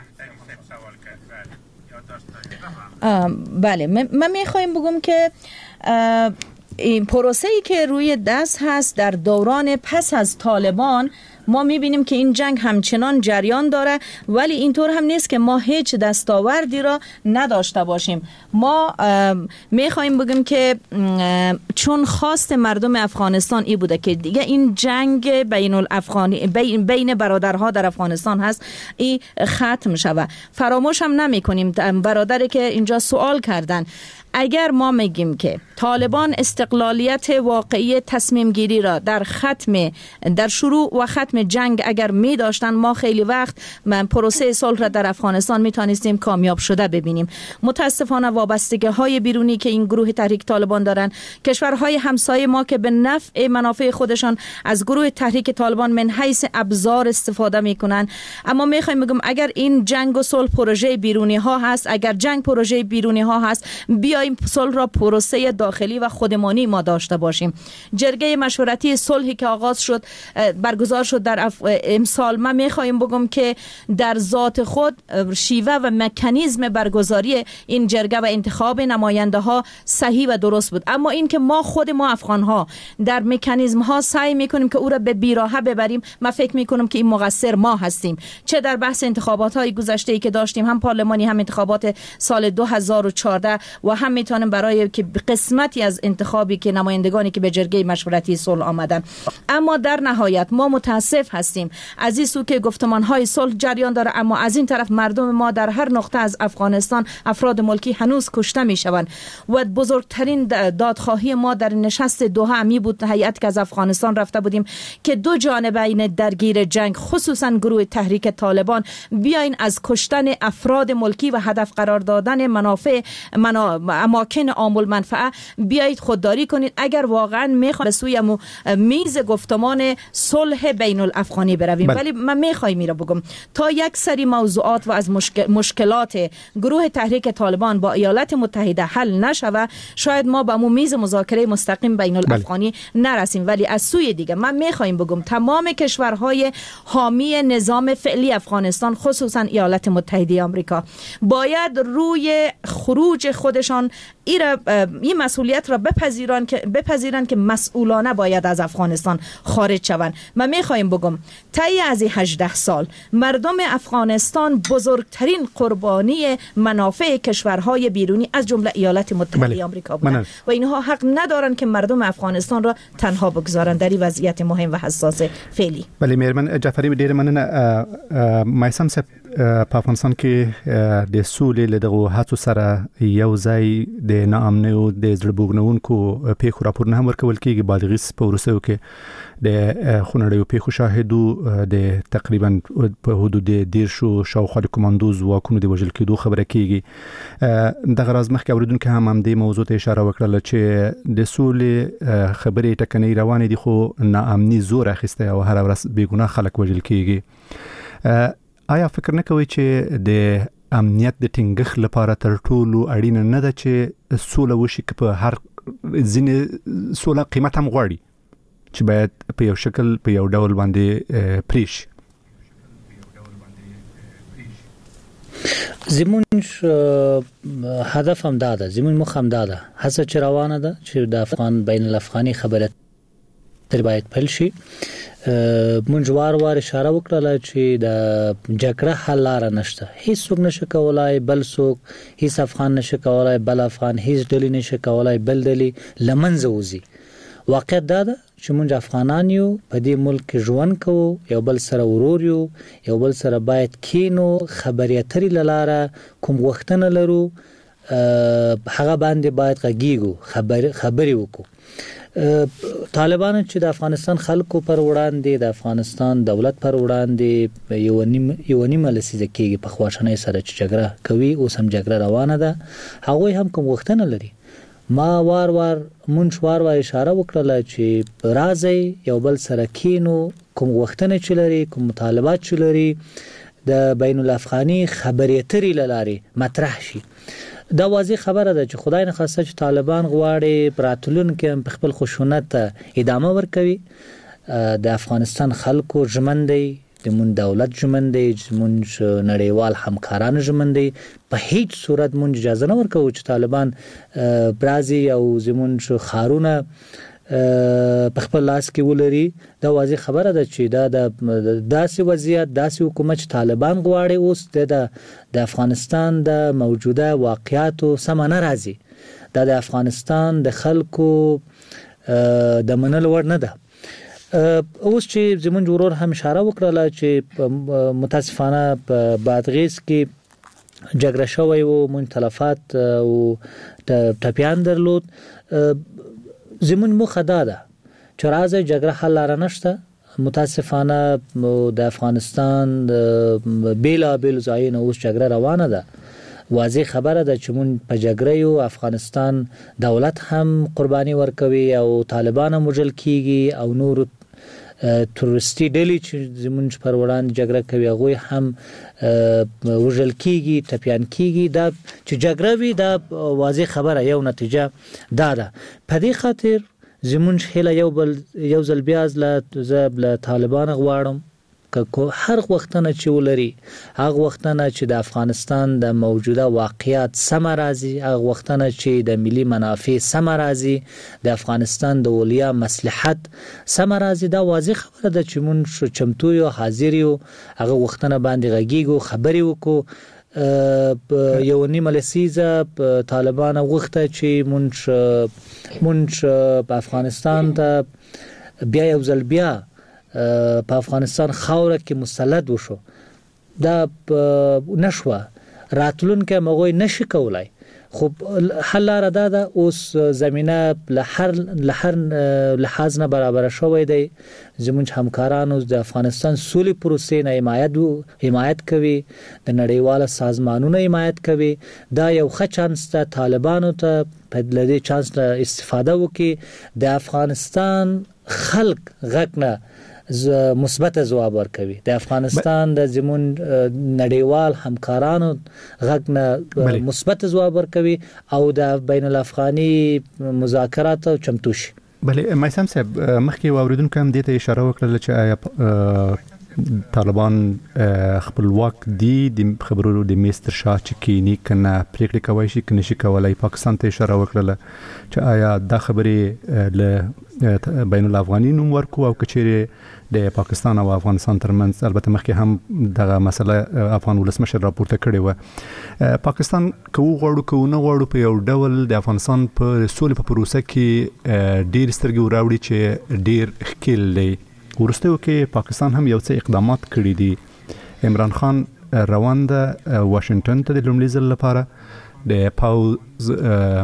بله من میخوایم بگم که این پروسه‌ای که روی دست هست در دوران پس از طالبان ما میبینیم که این جنگ همچنان جریان داره، ولی اینطور هم نیست که ما هیچ دستاوردی را نداشته باشیم. ما میخوایم بگیم که چون خواست مردم افغانستان ای بوده که دیگه این جنگ بین الافغانی بین, بین برادرها در افغانستان هست ای ختم شود. فراموش هم نمی کنیم برادری که اینجا سوال کردن، اگر ما میگیم که طالبان استقلالیت واقعی تصمیم گیری را در ختم در شروع و ختم جنگ اگر می داشتن، ما خیلی وقت من پروسه صلح را در افغانستان می توانستیم کامیاب شده ببینیم. متاسفانه وابستگی های بیرونی که این گروه تحریک طالبان دارن، کشورهای همسایه ما که به نفع منافع خودشان از گروه تحریک طالبان من حیث ابزار استفاده میکنن. اما میخوایم بگم اگر این جنگ و صلح پروژه بیرونی ها هست، اگر جنگ پروژه بیرونی ها هست، بیایم صلح را پروسه داخلی و خودمانی ما داشته باشیم. جرگه مشورتی صلحی که آغاز شد برگزار شد در امسال، من میخوایم بگم که در ذات خود شیوه و مکانیزم برگزاری این جرگه و انتخاب نماینده ها صحیح و درست بود، اما این که ما خود ما افغان ها در مکانیزم ها سعی میکنیم که او را به بیراهه ببریم، من فکر میکنم که این مقصر ما هستیم. چه در بحث انتخابات های گذشته ای که داشتیم، هم پارلمانی هم انتخابات سال دو هزار و چهارده و هم میتونم برای که قسمتی از انتخابی که نمایندگانی که به جرگه مشورتی صلح آمدن. اما در نهایت ما متاسف هستیم از این سو که گفتمان‌های صلح جریان داره، اما از این طرف مردم ما در هر نقطه از افغانستان افراد ملکی هنوز کشته میشوند و بزرگترین دادخواهی ما در نشست دوحه می بود، هیئت که از افغانستان رفته بودیم، که دو جانبین درگیر جنگ خصوصا گروه تحریک طالبان بیاین از کشتن افراد ملکی و هدف قرار دادن منافع منا... اماکن عام المنفعه بیایید خودداری کنید اگر واقعا میخوایم به سوی میز گفتمان صلح بین الافغانی برویم. ولی من میخوایم میرا بگم تا یک سری موضوعات و از مشکل مشکلات گروه تحریک طالبان با ایالات متحده حل نشوه شاید ما به میز مذاکره مستقیم بین الافغانی نرسیم. ولی از سوی دیگه من میخوایم بگم تمام کشورهای حامی نظام فعلی افغانستان خصوصا ایالات متحده آمریکا باید روی خروج خودشان این مسئولیت را بپذیرن که بپذیرن که مسئولانه باید از افغانستان خارج شوند. من میخوایم بگم طی از هجده سال مردم افغانستان بزرگترین قربانی منافع کشورهای بیرونی از جمله ایالات متحده آمریکا بودند و اینها حق ندارن که مردم افغانستان را تنها بگذارن در این وضعیت مهم و حساس فعلی. ولی میرمن جعفری ډیر مننه مایسم سپ په افغانستان کې د سولې له دغه هڅو سره یو ځای د ناامنۍ او د زړه بوږنونکو پیښو راپورونه هم ورکول کېږي. بادغیس په وروستیو کې د خونړیو پیښو شاهدو د تقریبا په حدود دیرشو شاوخوا د کمانډو ځواکونو د وژل کېدو خبره کېږي. دغه راز مخکې اورېدونکي هم همدې موضوع ته اشاره وکړله چې د سولې خبرې ټکنۍ روانې دي خو ناامني زور اخیستی او هره ورځ بېګناه خلک وژل کېږي. آیا فکر نه کوئ چې د امنیت د ټینګښت لپاره تر ټولو اړینه نه ده چې سوله وشي که په هر ځینې سوله قیمت هم غواړي چې باید په یو شکل په یو ډول باندې پرې شي؟ زمونږ هدف هم دا ده، زمونږ موخه هم دا ده، هڅه چې روانه ده چې د افغان بین الافغاني خبره تر باید پیل شي. مونږ وار وار اشاره وکړه چې د جګړه حل لار نشته، هیڅ څوک نشه کولای بل څوک، هیڅ افغان نشه کولای بل افغان، هیڅ ډلې نشه کولای بل ډلې لمنځه وځي. واقعیت دا ده چې مونږ افغانان یو، په دې ملک ژوند کوو، یو بل سره ورور یو، یو بل سره باید کینو، خبرې اترې له لاره کوم غوښتنه لرو هغه باندې باید غږیږو، خبرې وکړو. طالبان چې د افغانستان خلکو پر وړاندې، د افغانستان دولت پر وړاندې یو نیم یو نیمه لسیزه کېږي په خواشنۍ سره چې جګړه کوي، اوس هم جګړه روانه ده، هغوی هم کوم غوښتنه لري. ما وار وار مونږ وار وار اشاره وکړله چې راځي یو بل سره کینو، کوم غوښتنه چې لري، کوم مطالبات چې لري د بین الافغاني خبرې اترې له لارې مطرح شي. دا واضح خبره ده چې خدای نه خواسته چې طالبان غواړي راتلونکي په خپل خشونت ته ادامه ورکوي. د افغانستان خلکو ژمن دی، زموږ دولت ژمن دی، زموږ نړیوال همکاران ژمن دی، په هیڅ صورت موږ اجازه نه ورکوو چې طالبان برازي او زموږ خارونه په خپل لاس کې ولري. دا واضح خبره ده چې دا د داسې وضعیت، داسې حکومت چې طالبان غواړي اوس د د افغانستان د موجوده واقعیاتو سم نه راځي. دا د افغانستان د خلکو د منلو وړ نه ده. اوس چې زمونږ ورور هم اشاره وکړله چې متاسفانه په بادغیس کې جګړه شوی و، مونږ تلفات او ټپیان درلود. زمون موخه دا ده چې راځي جګړه حل لاره نشته. متاسفانه د افغانستان بیلا بیل ځایونه اوس جګړه روانه ده. واضح خبره ده چې مون په جګړه یو، افغانستان دولت هم قرباني ورکوي او طالبان هم وژل کیږي او نور تروریستي ډلې چې زمونږ پر وړاندې جګړه کوي هغوی هم وژل کیږي، ټپیان کیږي. دا چې جګړه وي دا واضح خبره، یو نتیجه دا ده. په دې خاطر زمونږ هیله یو بل یو ځل بیا له طالبان غواړم که هر وختونه چې ولري، هغه وختونه چې د افغانستان د موجوده واقعیت سم راځي، هغه وختونه چې د ملي منافع سم راځي، د افغانستان د اولیا مصلحت سم راځي. دا واضح خبره ده چې مونږ چمتو یو، حاضر یو، هغه وختونه باندې غږیږو، خبرې وکړو. یو نیمه لسیزه طالبان غوښته چې مونږ مونږ په افغانستان ته بیا یو ځل بیا په افغانستان خاوره کې مسلط وشو. دا نشوه، راتلونکي مغوی نشي کولای خب حل لاره دا ده اوس زمینه لهر لهر لحاظ نه برابر شوی دی زمونږ همکارانو د افغانستان سولې پروسې نه حمایت حمایت کوي د نړیوال سازمانونو حمایت کوي دا یو ښه چانس ته طالبانو ته په دې چانس نه استفاده وکړي د افغانستان خلق غږ نه مثبت ځواب ورکوي د افغانستان د زمون نړیوال همکارانو غږ نه مثبت ځواب ورکوي او د بین الافغاني مذاکرات چمتو شي. بله مایسم صاحب مخکې واوریدونکو هم دې ته اشاره وکړه چې آیا طالبان خپلواک دي د خبرو د میستر شاه چې کینی کنه پریکړه کوي شي کنه شي کولای پاکستان ته اشاره وکړه چې آیا دا خبرې له بین الافغاني نوم ورکو او کچېره د پاکستان او افغانستان ترمنځ البته مخکې هم دغه مسله افغان ولسمشر راپورته کړې و پاکستان کو غواړو کو نه غواړو په یو ډول د افغانستان په سولې په پروسه کې ډیر سترګې وراوړي چې ډیر خکیل دی ورسته کې پاکستان هم یو څه اقدامات کړي دي عمران خان روان ده واشنگټن ته د لومړي ځل لپاره د پاوز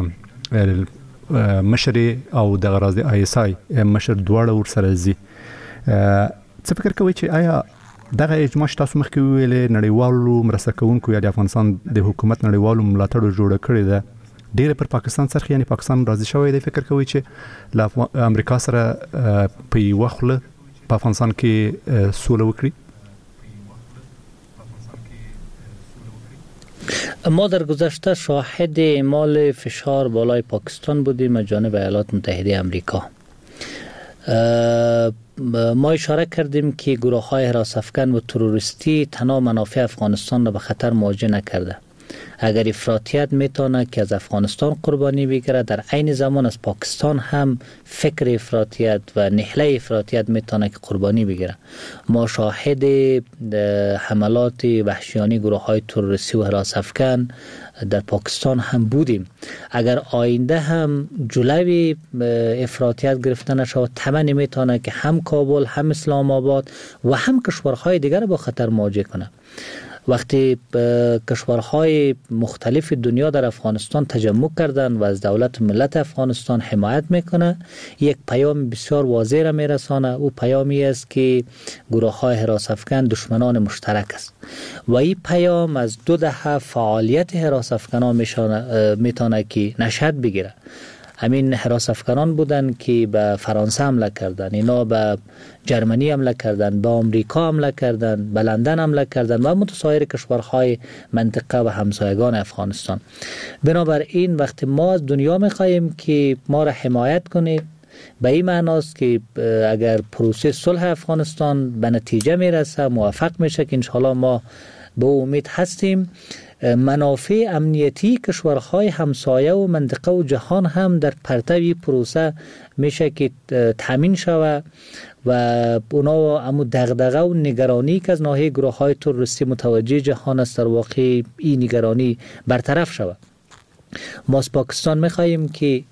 مشر او د غراض آی اس آی مشر دواړه ورسره زی څه فکر کوي چې آیا دغه اجماع تاسو مخکې ویلې نړیوالو مرسته کوونکو یا د افغانستان د حکومت نړیوالو ملاتړ جوړ کړی ده ډیر پر پاکستان سره یعنی پاکستان راضي شوی دی فکر کوي چې له امریکا سره په یو خله په افغانستان کې سوله وکړي. ما در گذشته شاهد اعمال فشار بالای پاکستان بودیم از جانب ایالات متحده آمریکا. ما اشاره کردیم که گروه های حراس افکن و تروریستی تنها منافع افغانستان را به خطر مواجه نکرده. اگر افراطیت میتونه که از افغانستان قربانی بگیره در عین زمان از پاکستان هم فکر افراطیت و نهله افراطیت میتونه که قربانی بگیره. ما شاهد حملات وحشیانه گروه های تروریستی و حراس افکن در پاکستان هم بودیم. اگر آینده هم جلوی افراطیت گرفته نشود طبعا نمیتونه که هم کابل هم اسلام آباد و هم کشورهای دیگر با خطر مواجه کنه. وقتی کشورهای مختلف دنیا در افغانستان تجمع کردن و از دولت و ملت افغانستان حمایت میکنه یک پیام بسیار واضح را میرسانه. او پیامی است که گروه های حراس افکن دشمنان مشترک است و این پیام از دو دهه فعالیت حراس افکنان میتونه که نشأت بگیره. همین حراس افکنان بودن که به فرانسه حمله کردن، اینا به جرمنی حمله کردن، به آمریکا حمله کردن، به لندن حمله کردن و متسایر کشورهای منطقه و همسایگان افغانستان. بنابراین وقتی ما از دنیا میخواهیم که ما را حمایت کنید به این معناست که اگر پروسه صلح افغانستان به نتیجه میرسه موفق میشه که انشاءالله ما به امید هستیم منافع امنیتی کشورهای همسایه و منطقه و جهان هم در پرتو پروسه میشه که تامین شود و اونا امو دغدغه و نگرانی که از ناحیه گروه های تروریستی متوجه جهان است در واقع این نگرانی برطرف شود. ما از پاکستان میخواییم که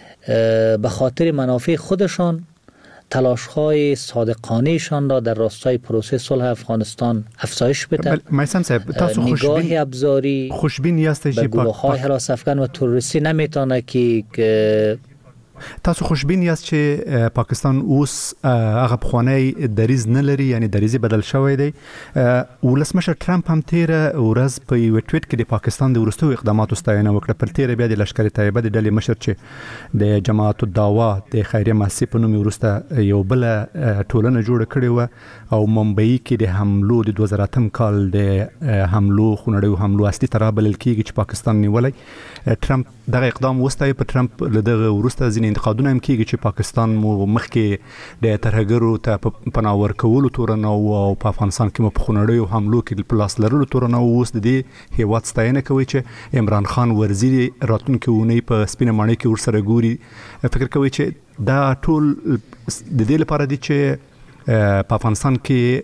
به خاطر منافع خودشان تلاش‌های صادقانه‌شان را در راستای پروسه صلح افغانستان افزایش بده. میسم صاحب تاسو نگاه ابزاری خوشبین هستید که گروه‌های حراس افکن و تروریستی نمیتونه که تاسو خوشبین یاست چې پاکستان اوس هغه پخوانی دریز نه لري یعنی دریزي بدل شوی دی. ولسمشر ټرمپ هم تیر ورځ په یو ټویټ کې د پاکستان د ورستو اقداماتو ستاینه وکړه. پر تیر بیا د لشکري طیبه د ډلې مشر چې د جماعت الدعوه د خیریه مؤسسې په نوم ورسته یو بل ټولنه جوړه کړې و او ممبئی کې د حملو د دوه زره اتم کال د حملو خونړیو حملو اصلي ترابل کېږي چې پاکستان نیولای. ټرمپ دغه اقدام وستای په ټرمپ له دغه ورسته ځینې انتقادونه هم کېږي چې پاکستان مو مخکې د ترهګرو ته پناه ورکولو تورنه او په افغانستان کې مو په خونړیو حملو کې په لاس لرلو تورنه اوس د دې هیواد ستاینه کوي چې عمران خان ورزی راتلونکي اونۍ په سپینه ماڼۍ کې ورسره ګوري. فکر کوي چې دا ټول د دې لپاره دی چې په افغانستان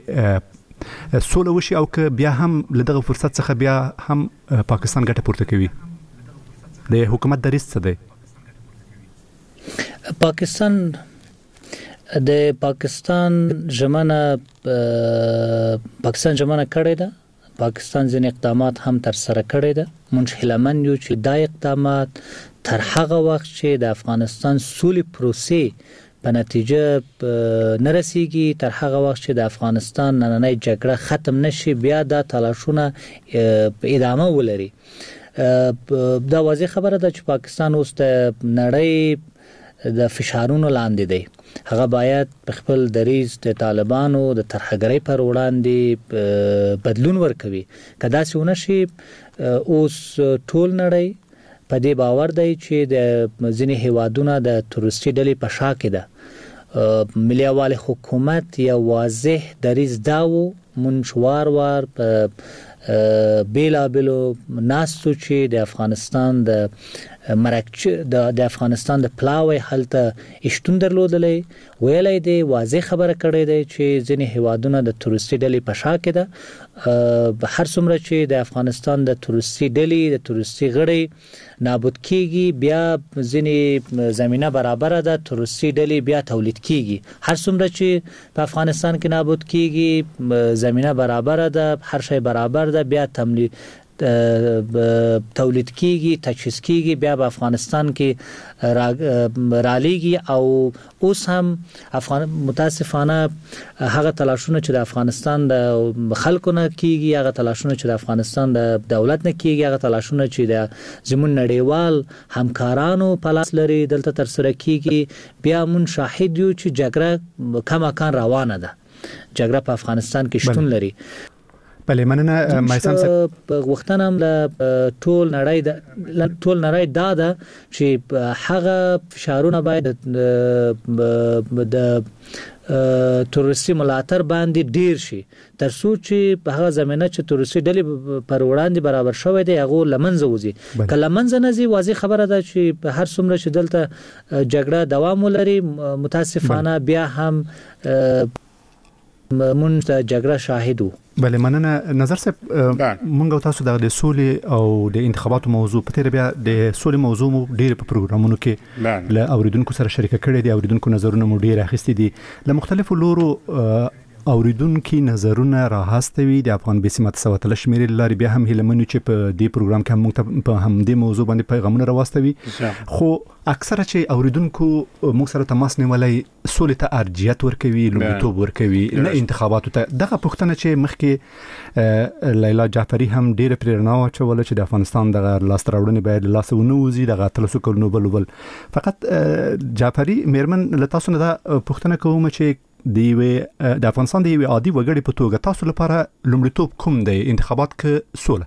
کې سوله وشي او که بیا هم له دغه فرصت څخه بیا هم پاکستان ګټه پورته کوي. د حکومت دریځ څه دی؟ پاکستان د پاکستان ژمنه پاکستان ژمنه کړې ده پاکستان ځین اقدامات هم تر سره کړی ده. مونږ هیلمن یو چې دا اقدامات تر هغه وخت چې د افغانستان سولې پروسې په نتیجه نرسیږي، تر هغه وخت چې د افغانستان نننۍ جګړه ختم نشي، بیا دا تلاشونه ادامه ولري. دا واضح خبره ده چې پاکستان اوس د نړۍ د فشارونو لاندې دی. هغه باید په خپل دریځ د طالبانو د ترهګرۍ پر وړاندې بدلون ورکوي. که داسې ونه شي، اوس ټول نړۍ په دې باور دی چې د ځینې هیوادونه د تروریستي ډلې په شا کې ده. ملي یووالي حکومت یو واضح دریځ دا و، مونږ وار وار په بیلابلو ناستو چې د افغانستان د مرکچ د د افغانستان د پلاوی هلته اشتون درلودلې، ویلای دی واضح خبره کړې ده چې ځینې هیوادونه د تروریستي ډلې په شا کې ده. هر څومره چې د افغانستان د تروریستي ډلې د تروریستي غړي نابود کیږي، بیا ځینې زمينه برابر ده، تروریستي ډلې بیا تولید کیږي. هر څومره چې په افغانستان کې نابود کیږي، زمينه برابر ده، هر شی برابر ده، بیا تملی تولید کیږي، تجهیز کیږي، بیا په افغانستان کې رالیږي. او اوس هم افغان متاسفانه هغه تلاشونه چې د افغانستان د خلکو نه کیږي، هغه تلاشونه چې د افغانستان د دولت نه کیږي، هغه تلاشونه چې د زمون نړیوال همکارانو په لاس لري دلته تر سره کیږي، بیا مون شاهد یو چې جګړه کماکان روانه ده. جګړه په افغانستان کې شتون لري. بله مننه مایسان صاحب. وختونه هم له ټول نړۍ د ټول نړۍ دا ده چې هغه فشارونه باید د تروریستي ملاتړ باندې ډیر شي، تر څو چې په هغه زمينه چې تروریستي ډلې پر وړاندې برابر شوی دی هغه لمنځه وځي. کله منځه نه ځي، واضح خبره ده چې هر څومره چې دلته جګړه دوام ولري، متاسفانه بیا هم مونږ د جګړه شاهد وو. بله مننه نظر صاحب. مونږ تاسو د سولې او د انتخاباتو موضوع په تیر بیا د سولې موضوع مو ډیر په پروګرامونو کې له اوریدونکو سره شریک کړي دي، اوریدونکو نظرونه مو ډیر اخیستي دي، له مختلفو لورو اوریدونکو نظرونه راهستوي. د افغان بیسي متساوت لشمیر لاري بیا هم هلمنو چې په دې پروګرام کې هم موږ په هم دې موضوع باندې پیغامونه راوستوي، خو اکثره چې اوریدونکو موږ سره تماس نیولای سولې ته ارجحیت ورکوي، لومړیتوب ورکوي، نه انتخاباتو ته. دغه پوښتنه چې مخکې لیلا جعفری هم ډیره پریرنا واچوله چې د افغانستان د لاس راوړنې باید لاس ونوزي، دغه تلسو کولنو بل بل. فقط جعفری میرمن له تاسو نه دا پوښتنه کوم چې دی د افغانستان دی عادي وګړي په توګه تاسو لپاره لومړیتوب کوم دی، انتخابات که سوله؟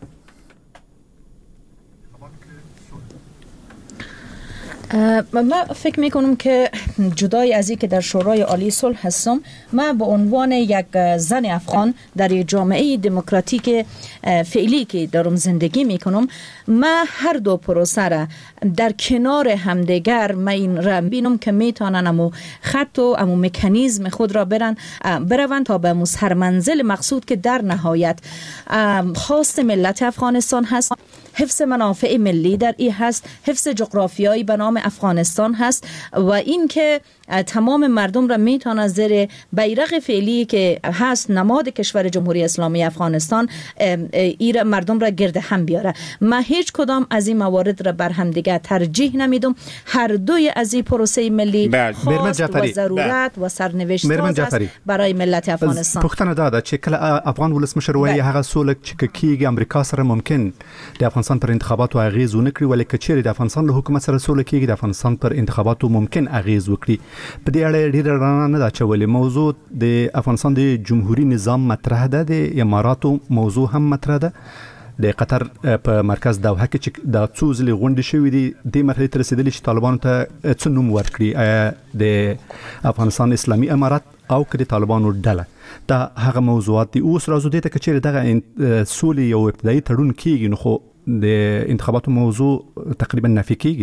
من فکر میکنم که جدای از اینکه در شورای عالی صلح هستم، من به عنوان یک زن افغان در یک جامعه دموکراتیک فعلی که دارم زندگی میکنم، من هر دو پروسه را در کنار همدیگر من این را بینم که میتونن امو خط و امو مکانیزم خود را برن بروند تا به سر منزل مقصود که در نهایت خواست ملت افغانستان هست، حفظ منافع ملی در این هست، حفظ جغرافیایی به نام افغانستان هست و این که تمام مردم را میتونه زیر بیرق فعلی که هست نماد کشور جمهوری اسلامی افغانستان این مردم را گرد هم بیاره. من هیچ کدام از این موارد را بر هم دیگه ترجیح نمیدم. هر دوی از این پروسه ملی خواست و ضرورت و سرنوشت ساز است برای ملت افغانستان. پختنه داده چې کله افغان ولسمشر وایي هغه سوله چې کیږي امریکا سره ممکن د افغانستان پر انتخاباتو اغیز ونکړي، ولی کچېرې د افغانستان له حکومت سره سوله کیږي د افغانستان پر انتخاباتو ممکن اغیز وکړي. په دې اړه ډیره رڼا نه دا چولې. موضوع د افغانستان د جمهوریت نظام مطرح ده، د اماراتو موضوع هم مطرح ده، د قطر په مرکز دوحه کې چې د څو ځلې غونډې شوې دي د مرحله ته رسیدلې چې طالبانو ته څه نوم ورکړي، د افغانستان اسلامي امارات او که د طالبانو ډله. دا هغه موضوعات دي. اوس راځو دې ته که چېرې دغه سولې یو ابتدایي تړون کېږي نو خو د انتخاباتو موضوع تقریبا نفي کېږي،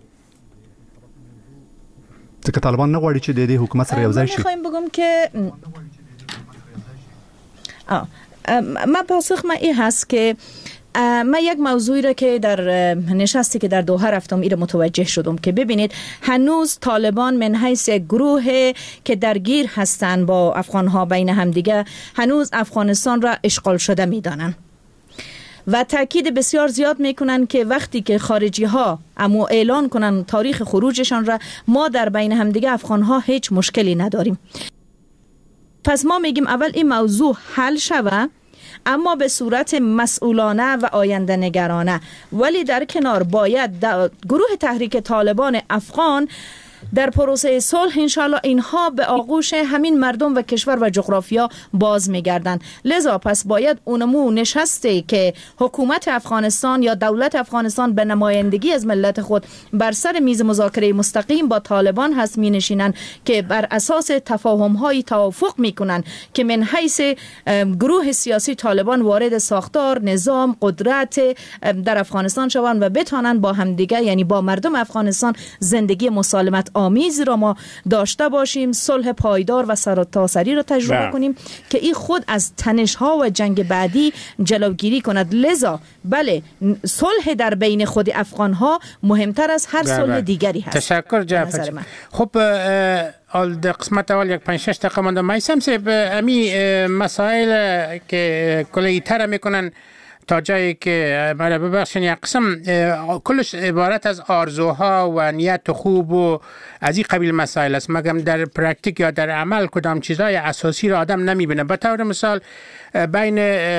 ځکه طالبان نه غواړي چې د دې حکومت سره یو ځای شي. من میخوایم بگم که ما پاسخ ما این هست که من یک موضوعی را که در نشستی که در دوحه رفتم ایره متوجه شدم که ببینید هنوز طالبان من حیث گروه که درگیر هستند با افغانها بین همدیگه هنوز افغانستان را اشغال شده میدانند و تاکید بسیار زیاد میکنن که وقتی که خارجی ها اما اعلان کنن تاریخ خروجشان را ما در بین همدیگه افغان ها هیچ مشکلی نداریم. پس ما میگیم اول این موضوع حل شوه اما به صورت مسئولانه و آینده نگرانه، ولی در کنار باید گروه تحریک طالبان افغان در پروسه صلح انشالله اینها به آغوش همین مردم و کشور و جغرافیا باز میگردن. لذا پس باید اونمو نشسته که حکومت افغانستان یا دولت افغانستان به نمایندگی از ملت خود بر سر میز مذاکره مستقیم با طالبان هست می نشینن که بر اساس تفاهم های توافق میکنن که من حیث گروه سیاسی طالبان وارد ساختار نظام قدرت در افغانستان شوند و بتانن با همدیگه یعنی با مردم افغانستان زندگی مسالمت آمیز را ما داشته باشیم، صلح پایدار و سرتاسری را تجربه با. کنیم که این خود از تنش ها و جنگ بعدی جلوگیری کند. لذا بله صلح در بین خود افغان ها مهمتر از هر صلح دیگری هست. تشکر جعفر. خب اول در قسمت اول یک پنج شش دقیقه مونده. میثم صاحب امی مسائل که کلی تر میکنن تا جایی که مرا ببخشین یک قسم کلش عبارت از آرزوها و نیت خوب و از این قبیل مسائل است، مگم در پرکتیک یا در عمل کدام چیزای اساسی را آدم نمیبینه. به طور مثال بین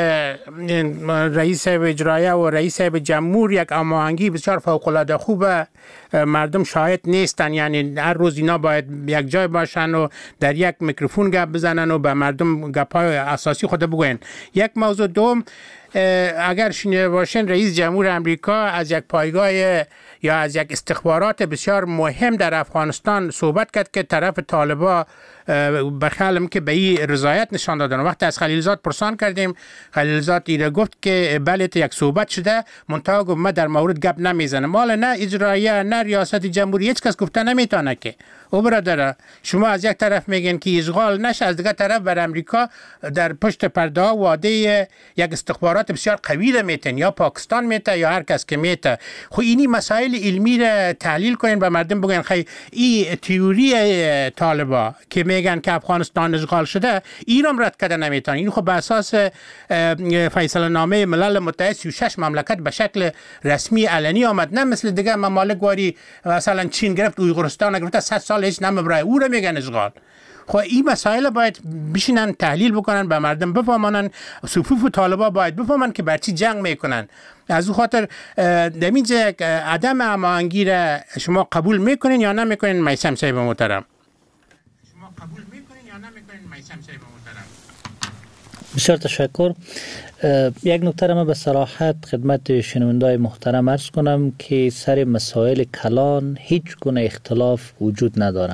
رئیس اجرایه و رئیس جمهور یک هماهنگی بسیار فوق العاده خوبه، مردم شاهد نیستن، یعنی هر روز اینا باید یک جای باشن و در یک میکروفون گپ بزنن و به مردم گپای اساسی خود بگوین. یک موضوع دوم، اگر شنیده باشین رئیس جمهور امریکا از یک پایگاه یا از یک استخبارات بسیار مهم در افغانستان صحبت کرد که طرف طالبا بخیالم که به این رضایت نشان دادن. وقتی از خلیلزاد پرسان کردیم خلیلزاد ایره گفت که بله یک صحبت شده منتها گفت ما در مورد گپ نمیزنم. مال نه اجرایه نه ریاست جمهوری هیچ کس گفته نمیتونه که او برادر شما از یک طرف میگن که اشغال نشه، از دیگه طرف بر امریکا در پشت پرده ها وعده یک استخبارات بسیار قوی میتن یا پاکستان میته یا هر کس که میته. خو اینی مسائل علمی را تحلیل کنین به مردم بگن خی این تئوری طالبا که میگن که افغانستان اشغال شده ایران رد کرده نمیتونه. این خب به اساس فیصله نامه ملل متحد سی و شش مملکت به شکل رسمی علنی آمد، نه مثل دیگه ممالک واری مثلا چین گرفت اویغورستان گرفت صد سال هیچ نمیبره او رو میگن اشغال. خب این مسائل باید بشینن تحلیل بکنن به مردم بفهمانن، صفوف طالبا باید بفهمن که برچی جنگ میکنن. از او خاطر دمیجه عدم هماهنگی را شما قبول میکنین یا نمیکنین میثم صاحب محترم؟ شما قبول میکنین یا نمیکنین میثم صاحب محترم؟ بسیار تشکر. یک نکته را من به صراحت خدمت شنوندای محترم عرض کنم که سر مسائل کلان هیچ گونه اختلاف وجود نداره.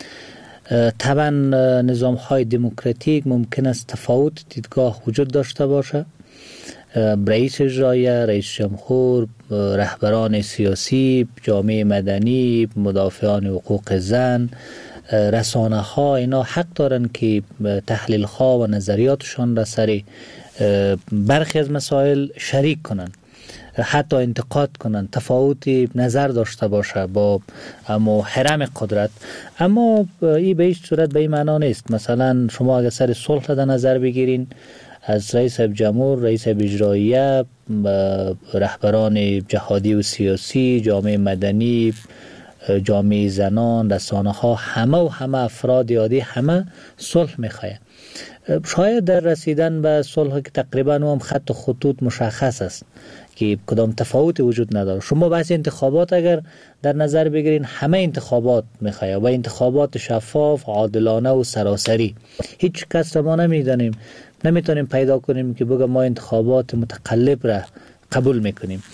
طبعا نظام های دموکراتیک ممکن است تفاوت دیدگاه وجود داشته باشه، رئیس اجرایه، رئیس جمهور، رهبران سیاسی، جامعه مدنی، مدافعان حقوق زن، رسانه ها اینا حق دارن که تحلیل ها و نظریاتشان را سر برخی از مسائل شریک کنن، حتی انتقاد کنن، تفاوتی نظر داشته باشه با اما حرم قدرت. اما این به هیچ صورت به این معنا نیست. مثلا شما اگر سر صلح در نظر بگیرین از رئیس جمهور، رئیس اجرایه، رهبران جهادی و سیاسی، جامعه مدنی، جامعه زنان، رسانه ها، همه و همه افراد عادی همه صلح میخواهند. شاید در رسیدن به صلح که تقریبا هم خط و خطوط مشخص است که کدام تفاوت وجود نداره. شما بحث انتخابات اگر در نظر بگیرین همه انتخابات میخواه و انتخابات شفاف، عادلانه و سراسری. هیچ کس را ما نمیدانیم، نمیتونیم پیدا کنیم که بگم ما انتخابات متقلب را قبول میکنیم.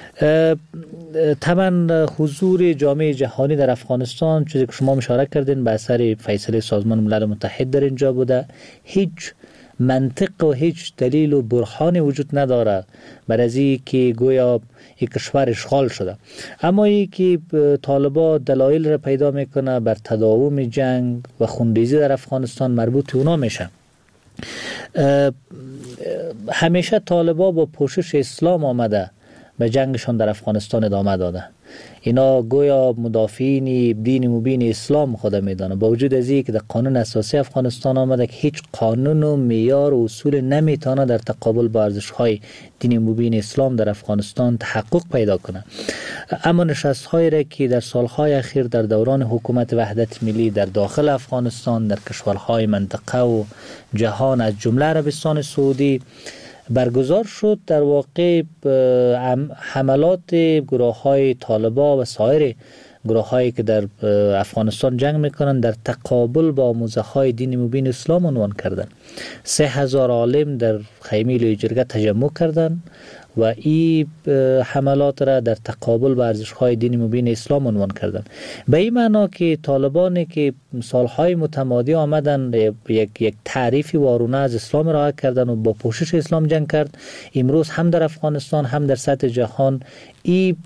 طبعا حضور جامعه جهانی در افغانستان چیزی که شما اشاره کردین به اثر فیصله سازمان ملل متحد در اینجا بوده، هیچ منطق و هیچ دلیل و برهانی وجود نداره بر از این که گویا یک کشور اشغال شده. اما این که طالبان دلایل را پیدا میکنه بر تداوم جنگ و خونریزی در افغانستان مربوط اونا میشه. همیشه طالبا با پوشش اسلام آمده به جنگشان در افغانستان ادامه داده. اینا گویا مدافعین دین مبین اسلام خود میدانه، با وجود از اینکه در قانون اساسی افغانستان آمده که هیچ قانون و معیار و اصول نمیتونه در تقابل با ارزش‌های دین مبین اسلام در افغانستان تحقق پیدا کنه. اما نشست‌هایی را که در سالهای اخیر در دوران حکومت وحدت ملی در داخل افغانستان، در کشورهای منطقه و جهان از جمله عربستان سعودی برگزار شد، در واقع حملات گروه های طالبا و سایر گروه هایی که در افغانستان جنگ میکنن در تقابل با موزه های دین مبین اسلام عنوان کردن. سه هزار عالم در خیمه لوی جرگه تجمع کردن و این حملات را در تقابل با ارزش‌های دین مبین اسلام عنوان کردن. به این معنا که طالبانی که سالهای متمادی آمدن یک یک تعریفی وارونه از اسلام ارائه کردن و با پوشش اسلام جنگ کرد، امروز هم در افغانستان هم در سطح جهان این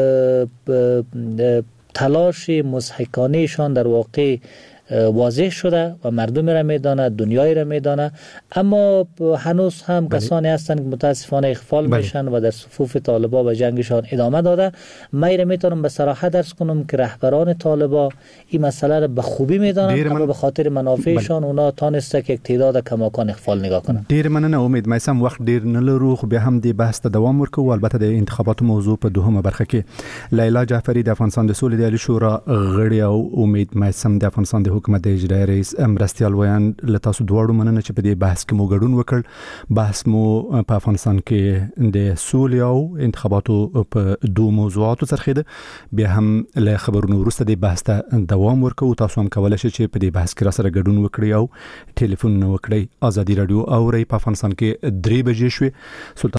تلاش مضحکانه‌شان در واقع واضح شده و مردم را میدانه، دنیای را میدانه، اما هنوز هم بله. کسانی هستند که متاسفانه اغفال بله. میشن و در صفوف طالبا و جنگشان ادامه داده. من را میتونم به صراحت درس کنم که رهبران طالبا این مسئله را به خوبی میدانند، اما من... به خاطر منافعشان بله. اونا تانسته که یک تعداد کماکان اغفال نگاه کنند. ډیر مننه. امید مېسم وخت ډیر نه لرو، خو به هم دې بحث ته دوام ورکوو. البته د انتخاباتو موضوع په دوهمه برخه کې لیلا جعفری د افغانستان د سولې د عالی شورا غړي او امید مېسم د افغانستان د حکومت د اجرایي رئیس مرستیال ویان له تاسو دواړو مننه چې په دې بحث کې مو ګډون وکړ. بحث مو په افغانستان کې د سولې او انتخاباتو په دوه موضوعاتو څرخیده. بیا هم له خبرونو وروسته د بحث ته دوام ورکوو. تاسو هم کولای شئ چې په دې بحث کې را سره ګډون وکړئ او ټلیفون وکړئ. ازادي رادیو اوري په افغانستان کې درې بجې شوې.